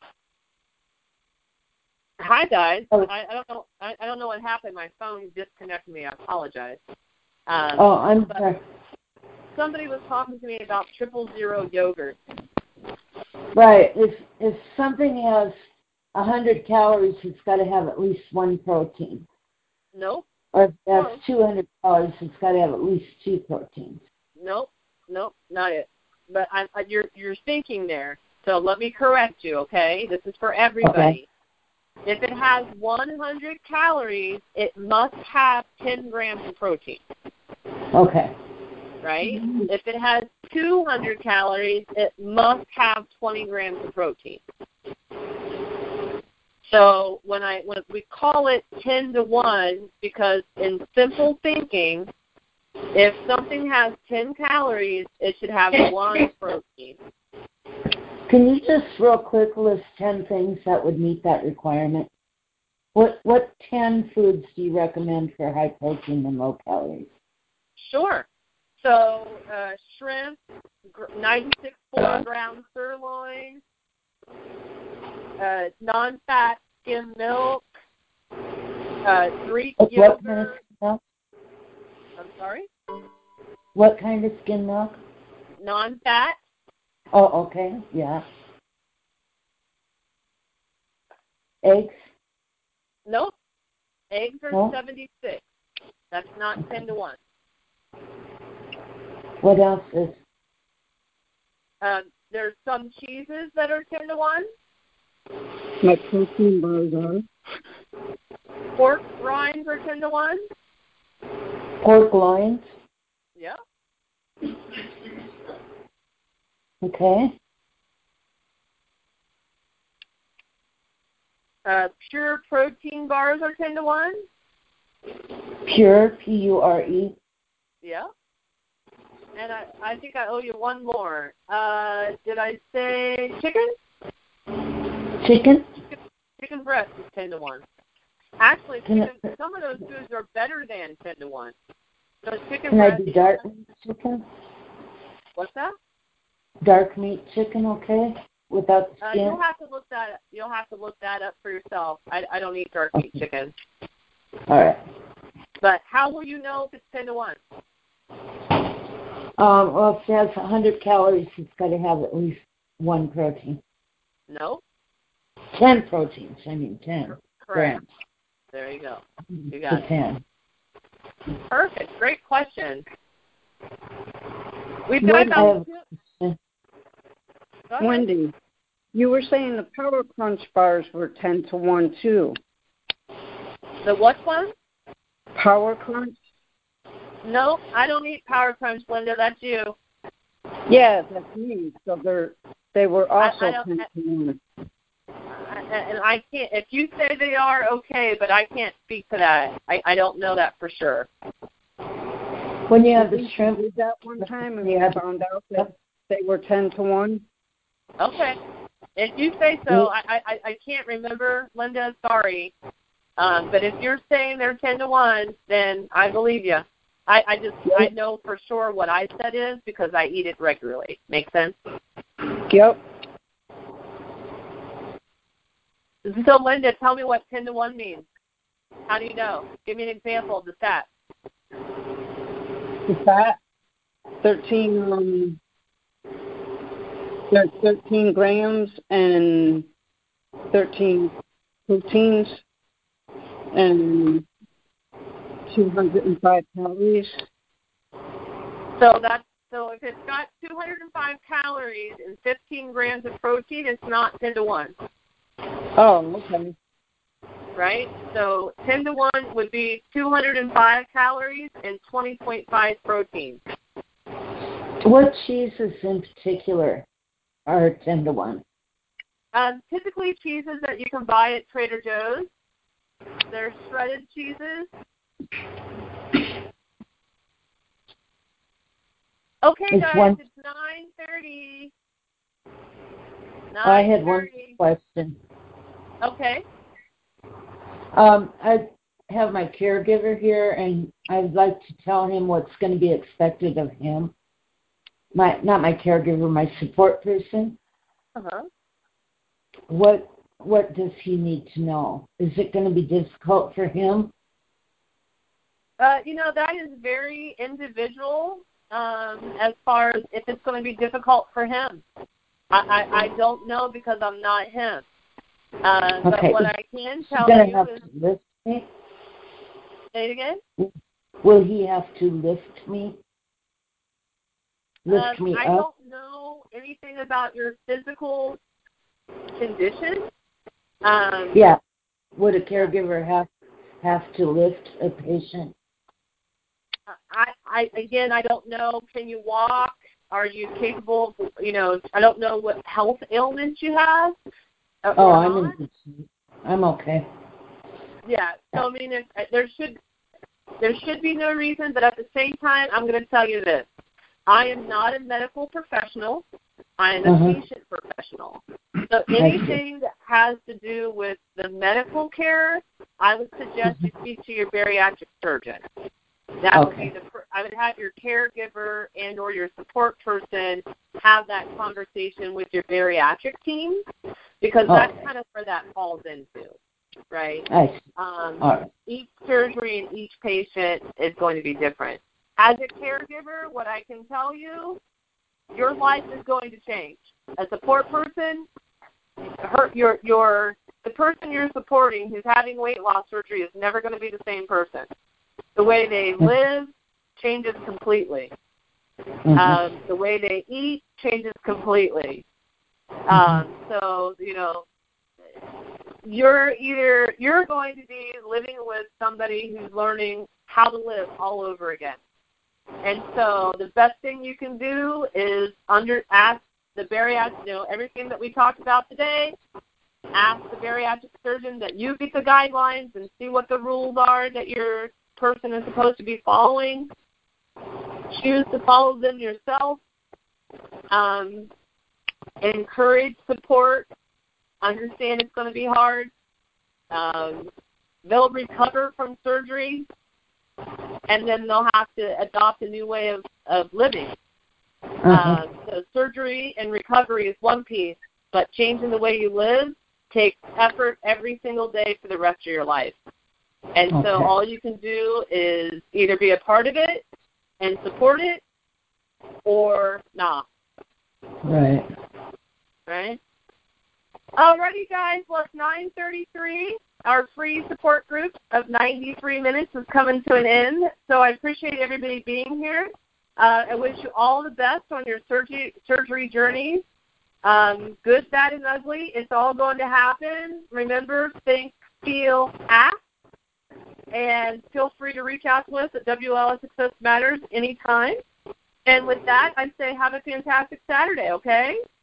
[SPEAKER 1] Hi, guys.
[SPEAKER 8] Oh.
[SPEAKER 1] I don't know what happened. My phone disconnected me. I apologize.
[SPEAKER 8] I'm sorry.
[SPEAKER 1] Somebody was talking to me about 000 yogurt.
[SPEAKER 8] Right. If something has 100 calories, it's got to have at least 1 protein.
[SPEAKER 1] Nope.
[SPEAKER 8] Or if it has 200 calories, it's got to have at least 2 proteins.
[SPEAKER 1] Nope, not it. But you're thinking there. So let me correct you, okay? This is for everybody. Okay. If it has 100 calories, it must have 10 grams of protein.
[SPEAKER 8] Okay.
[SPEAKER 1] Right? If it has 200 calories, it must have 20 grams of protein. So when we call it 10 to 1, because in simple thinking, if something has 10 calories, it should have 1 protein.
[SPEAKER 8] Can you just real quick list 10 things that would meet that requirement? What 10 foods do you recommend for high protein and low calories?
[SPEAKER 1] Sure. So shrimp, 96.4 ground sirloin, non-fat skim milk, Greek yogurt.
[SPEAKER 8] I'm
[SPEAKER 1] sorry?
[SPEAKER 8] What kind of skim milk?
[SPEAKER 1] Non-fat.
[SPEAKER 8] Oh, okay. Yeah. Eggs?
[SPEAKER 1] Nope. Eggs are 76. That's not 10 to 1.
[SPEAKER 8] What else is?
[SPEAKER 1] There's some cheeses that are 10 to 1.
[SPEAKER 2] Like protein bars are.
[SPEAKER 1] Pork rinds are 10 to 1.
[SPEAKER 8] Pork loins?
[SPEAKER 1] Yeah.
[SPEAKER 8] Okay.
[SPEAKER 1] Pure protein bars are 10 to 1.
[SPEAKER 8] Pure, P-U-R-E.
[SPEAKER 1] Yeah. And I think I owe you one more. Did I say chicken?
[SPEAKER 8] Chicken?
[SPEAKER 1] Chicken breast is 10 to 1. Actually, some of those foods are better than 10 to 1. So chicken breast.
[SPEAKER 8] Can I do dark meat chicken?
[SPEAKER 1] What's that?
[SPEAKER 8] Dark meat chicken, okay? without the skin?
[SPEAKER 1] You'll have to look that up. You'll have to look that up for yourself. I don't eat dark meat chicken.
[SPEAKER 8] All right.
[SPEAKER 1] But how will you know if it's 10 to 1?
[SPEAKER 8] Well, if it has 100 calories, it's got to have at least 1 protein.
[SPEAKER 1] No.
[SPEAKER 8] 10 proteins. 10
[SPEAKER 1] Correct.
[SPEAKER 8] grams.
[SPEAKER 1] There you go. You got it.
[SPEAKER 8] 10.
[SPEAKER 1] Perfect. Great question. We've got about
[SPEAKER 7] Wendy, you were saying the Power Crunch bars were 10 to 1 too.
[SPEAKER 1] The what one?
[SPEAKER 7] Power Crunch?
[SPEAKER 1] No, I don't eat Power Crunch, Linda. That's you.
[SPEAKER 7] Yeah, that's me. So they were also 10 to 1.
[SPEAKER 1] And I can't. If you say they are, okay, but I can't speak to that. I don't know that for sure.
[SPEAKER 8] When you have the shrimp,
[SPEAKER 7] did that one time and I found out that they were 10 to 1.
[SPEAKER 1] Okay. If you say so, I can't remember, Linda. Sorry. But if you're saying they're 10 to 1, then I believe you. I know for sure what I said is because I eat it regularly. Make sense?
[SPEAKER 7] Yep.
[SPEAKER 1] So, Linda, tell me what 10 to 1 means. How do you know? Give me an example of the stat.
[SPEAKER 7] The fat, 13 grams and 13 proteins and 205 calories.
[SPEAKER 1] So if it's got 205 calories and 15 grams of protein, it's not 10 to 1.
[SPEAKER 7] Oh, okay.
[SPEAKER 1] Right? So 10 to 1 would be 205 calories and 20.5 protein.
[SPEAKER 8] what cheeses in particular are 10 to 1?
[SPEAKER 1] Typically cheeses that you can buy at Trader Joe's. They're shredded cheeses. Okay, guys, it's 9:30.
[SPEAKER 8] I had one question.
[SPEAKER 1] Okay.
[SPEAKER 8] I have my caregiver here, and I'd like to tell him what's going to be expected of him. Not my caregiver, my support person.
[SPEAKER 1] Uh-huh.
[SPEAKER 8] What does he need to know? Is it going to be difficult for him?
[SPEAKER 1] That is very individual as far as if it's going to be difficult for him. I don't know because I'm not him.
[SPEAKER 8] Okay.
[SPEAKER 1] But what I can tell
[SPEAKER 8] you
[SPEAKER 1] you is...
[SPEAKER 8] To lift me?
[SPEAKER 1] Say it again?
[SPEAKER 8] Will he have to lift me? Lift me
[SPEAKER 1] I
[SPEAKER 8] up?
[SPEAKER 1] don't know anything about your physical condition.
[SPEAKER 8] Yeah. Would a caregiver have to lift a patient?
[SPEAKER 1] I don't know. Can you walk? Are you capable of, I don't know what health ailments you have.
[SPEAKER 8] I'm okay.
[SPEAKER 1] Yeah. So, I mean, there should be no reason, but at the same time, I'm going to tell you this. I am not a medical professional. I am a patient professional. So anything that has to do with the medical care, I would suggest you speak to your beriatric surgeon. That would be I would have your caregiver and or your support person have that conversation with your beriatric team because that's kind of where that falls into, right? Each surgery and each patient is going to be different. As a caregiver, what I can tell you, your life is going to change. A support person, the person you're supporting who's having weight loss surgery is never going to be the same person. The way they live changes completely. The way they eat changes completely. So, you're going to be living with somebody who's learning how to live all over again. And so the best thing you can do is ask the bariatric, everything that we talked about today, ask the bariatric surgeon that you get the guidelines and see what the rules are that your person is supposed to be following. Choose to follow them yourself. Encourage support. Understand it's going to be hard. They'll recover from surgery, and then they'll have to adopt a new way of living. So surgery and recovery is one piece. but changing the way you live takes effort every single day for the rest of your life. And so all you can do is either be a part of it and support it or not.
[SPEAKER 8] Right.
[SPEAKER 1] Right? Alrighty, guys. Well, it's 9:33. Our free support group of 93 minutes is coming to an end. So I appreciate everybody being here. I wish you all the best on your surgery journey. Good, bad, and ugly. It's all going to happen. Remember, think, feel, act. And feel free to reach out to us at WLS Success Matters anytime. And with that, I'd say have a fantastic Saturday, okay?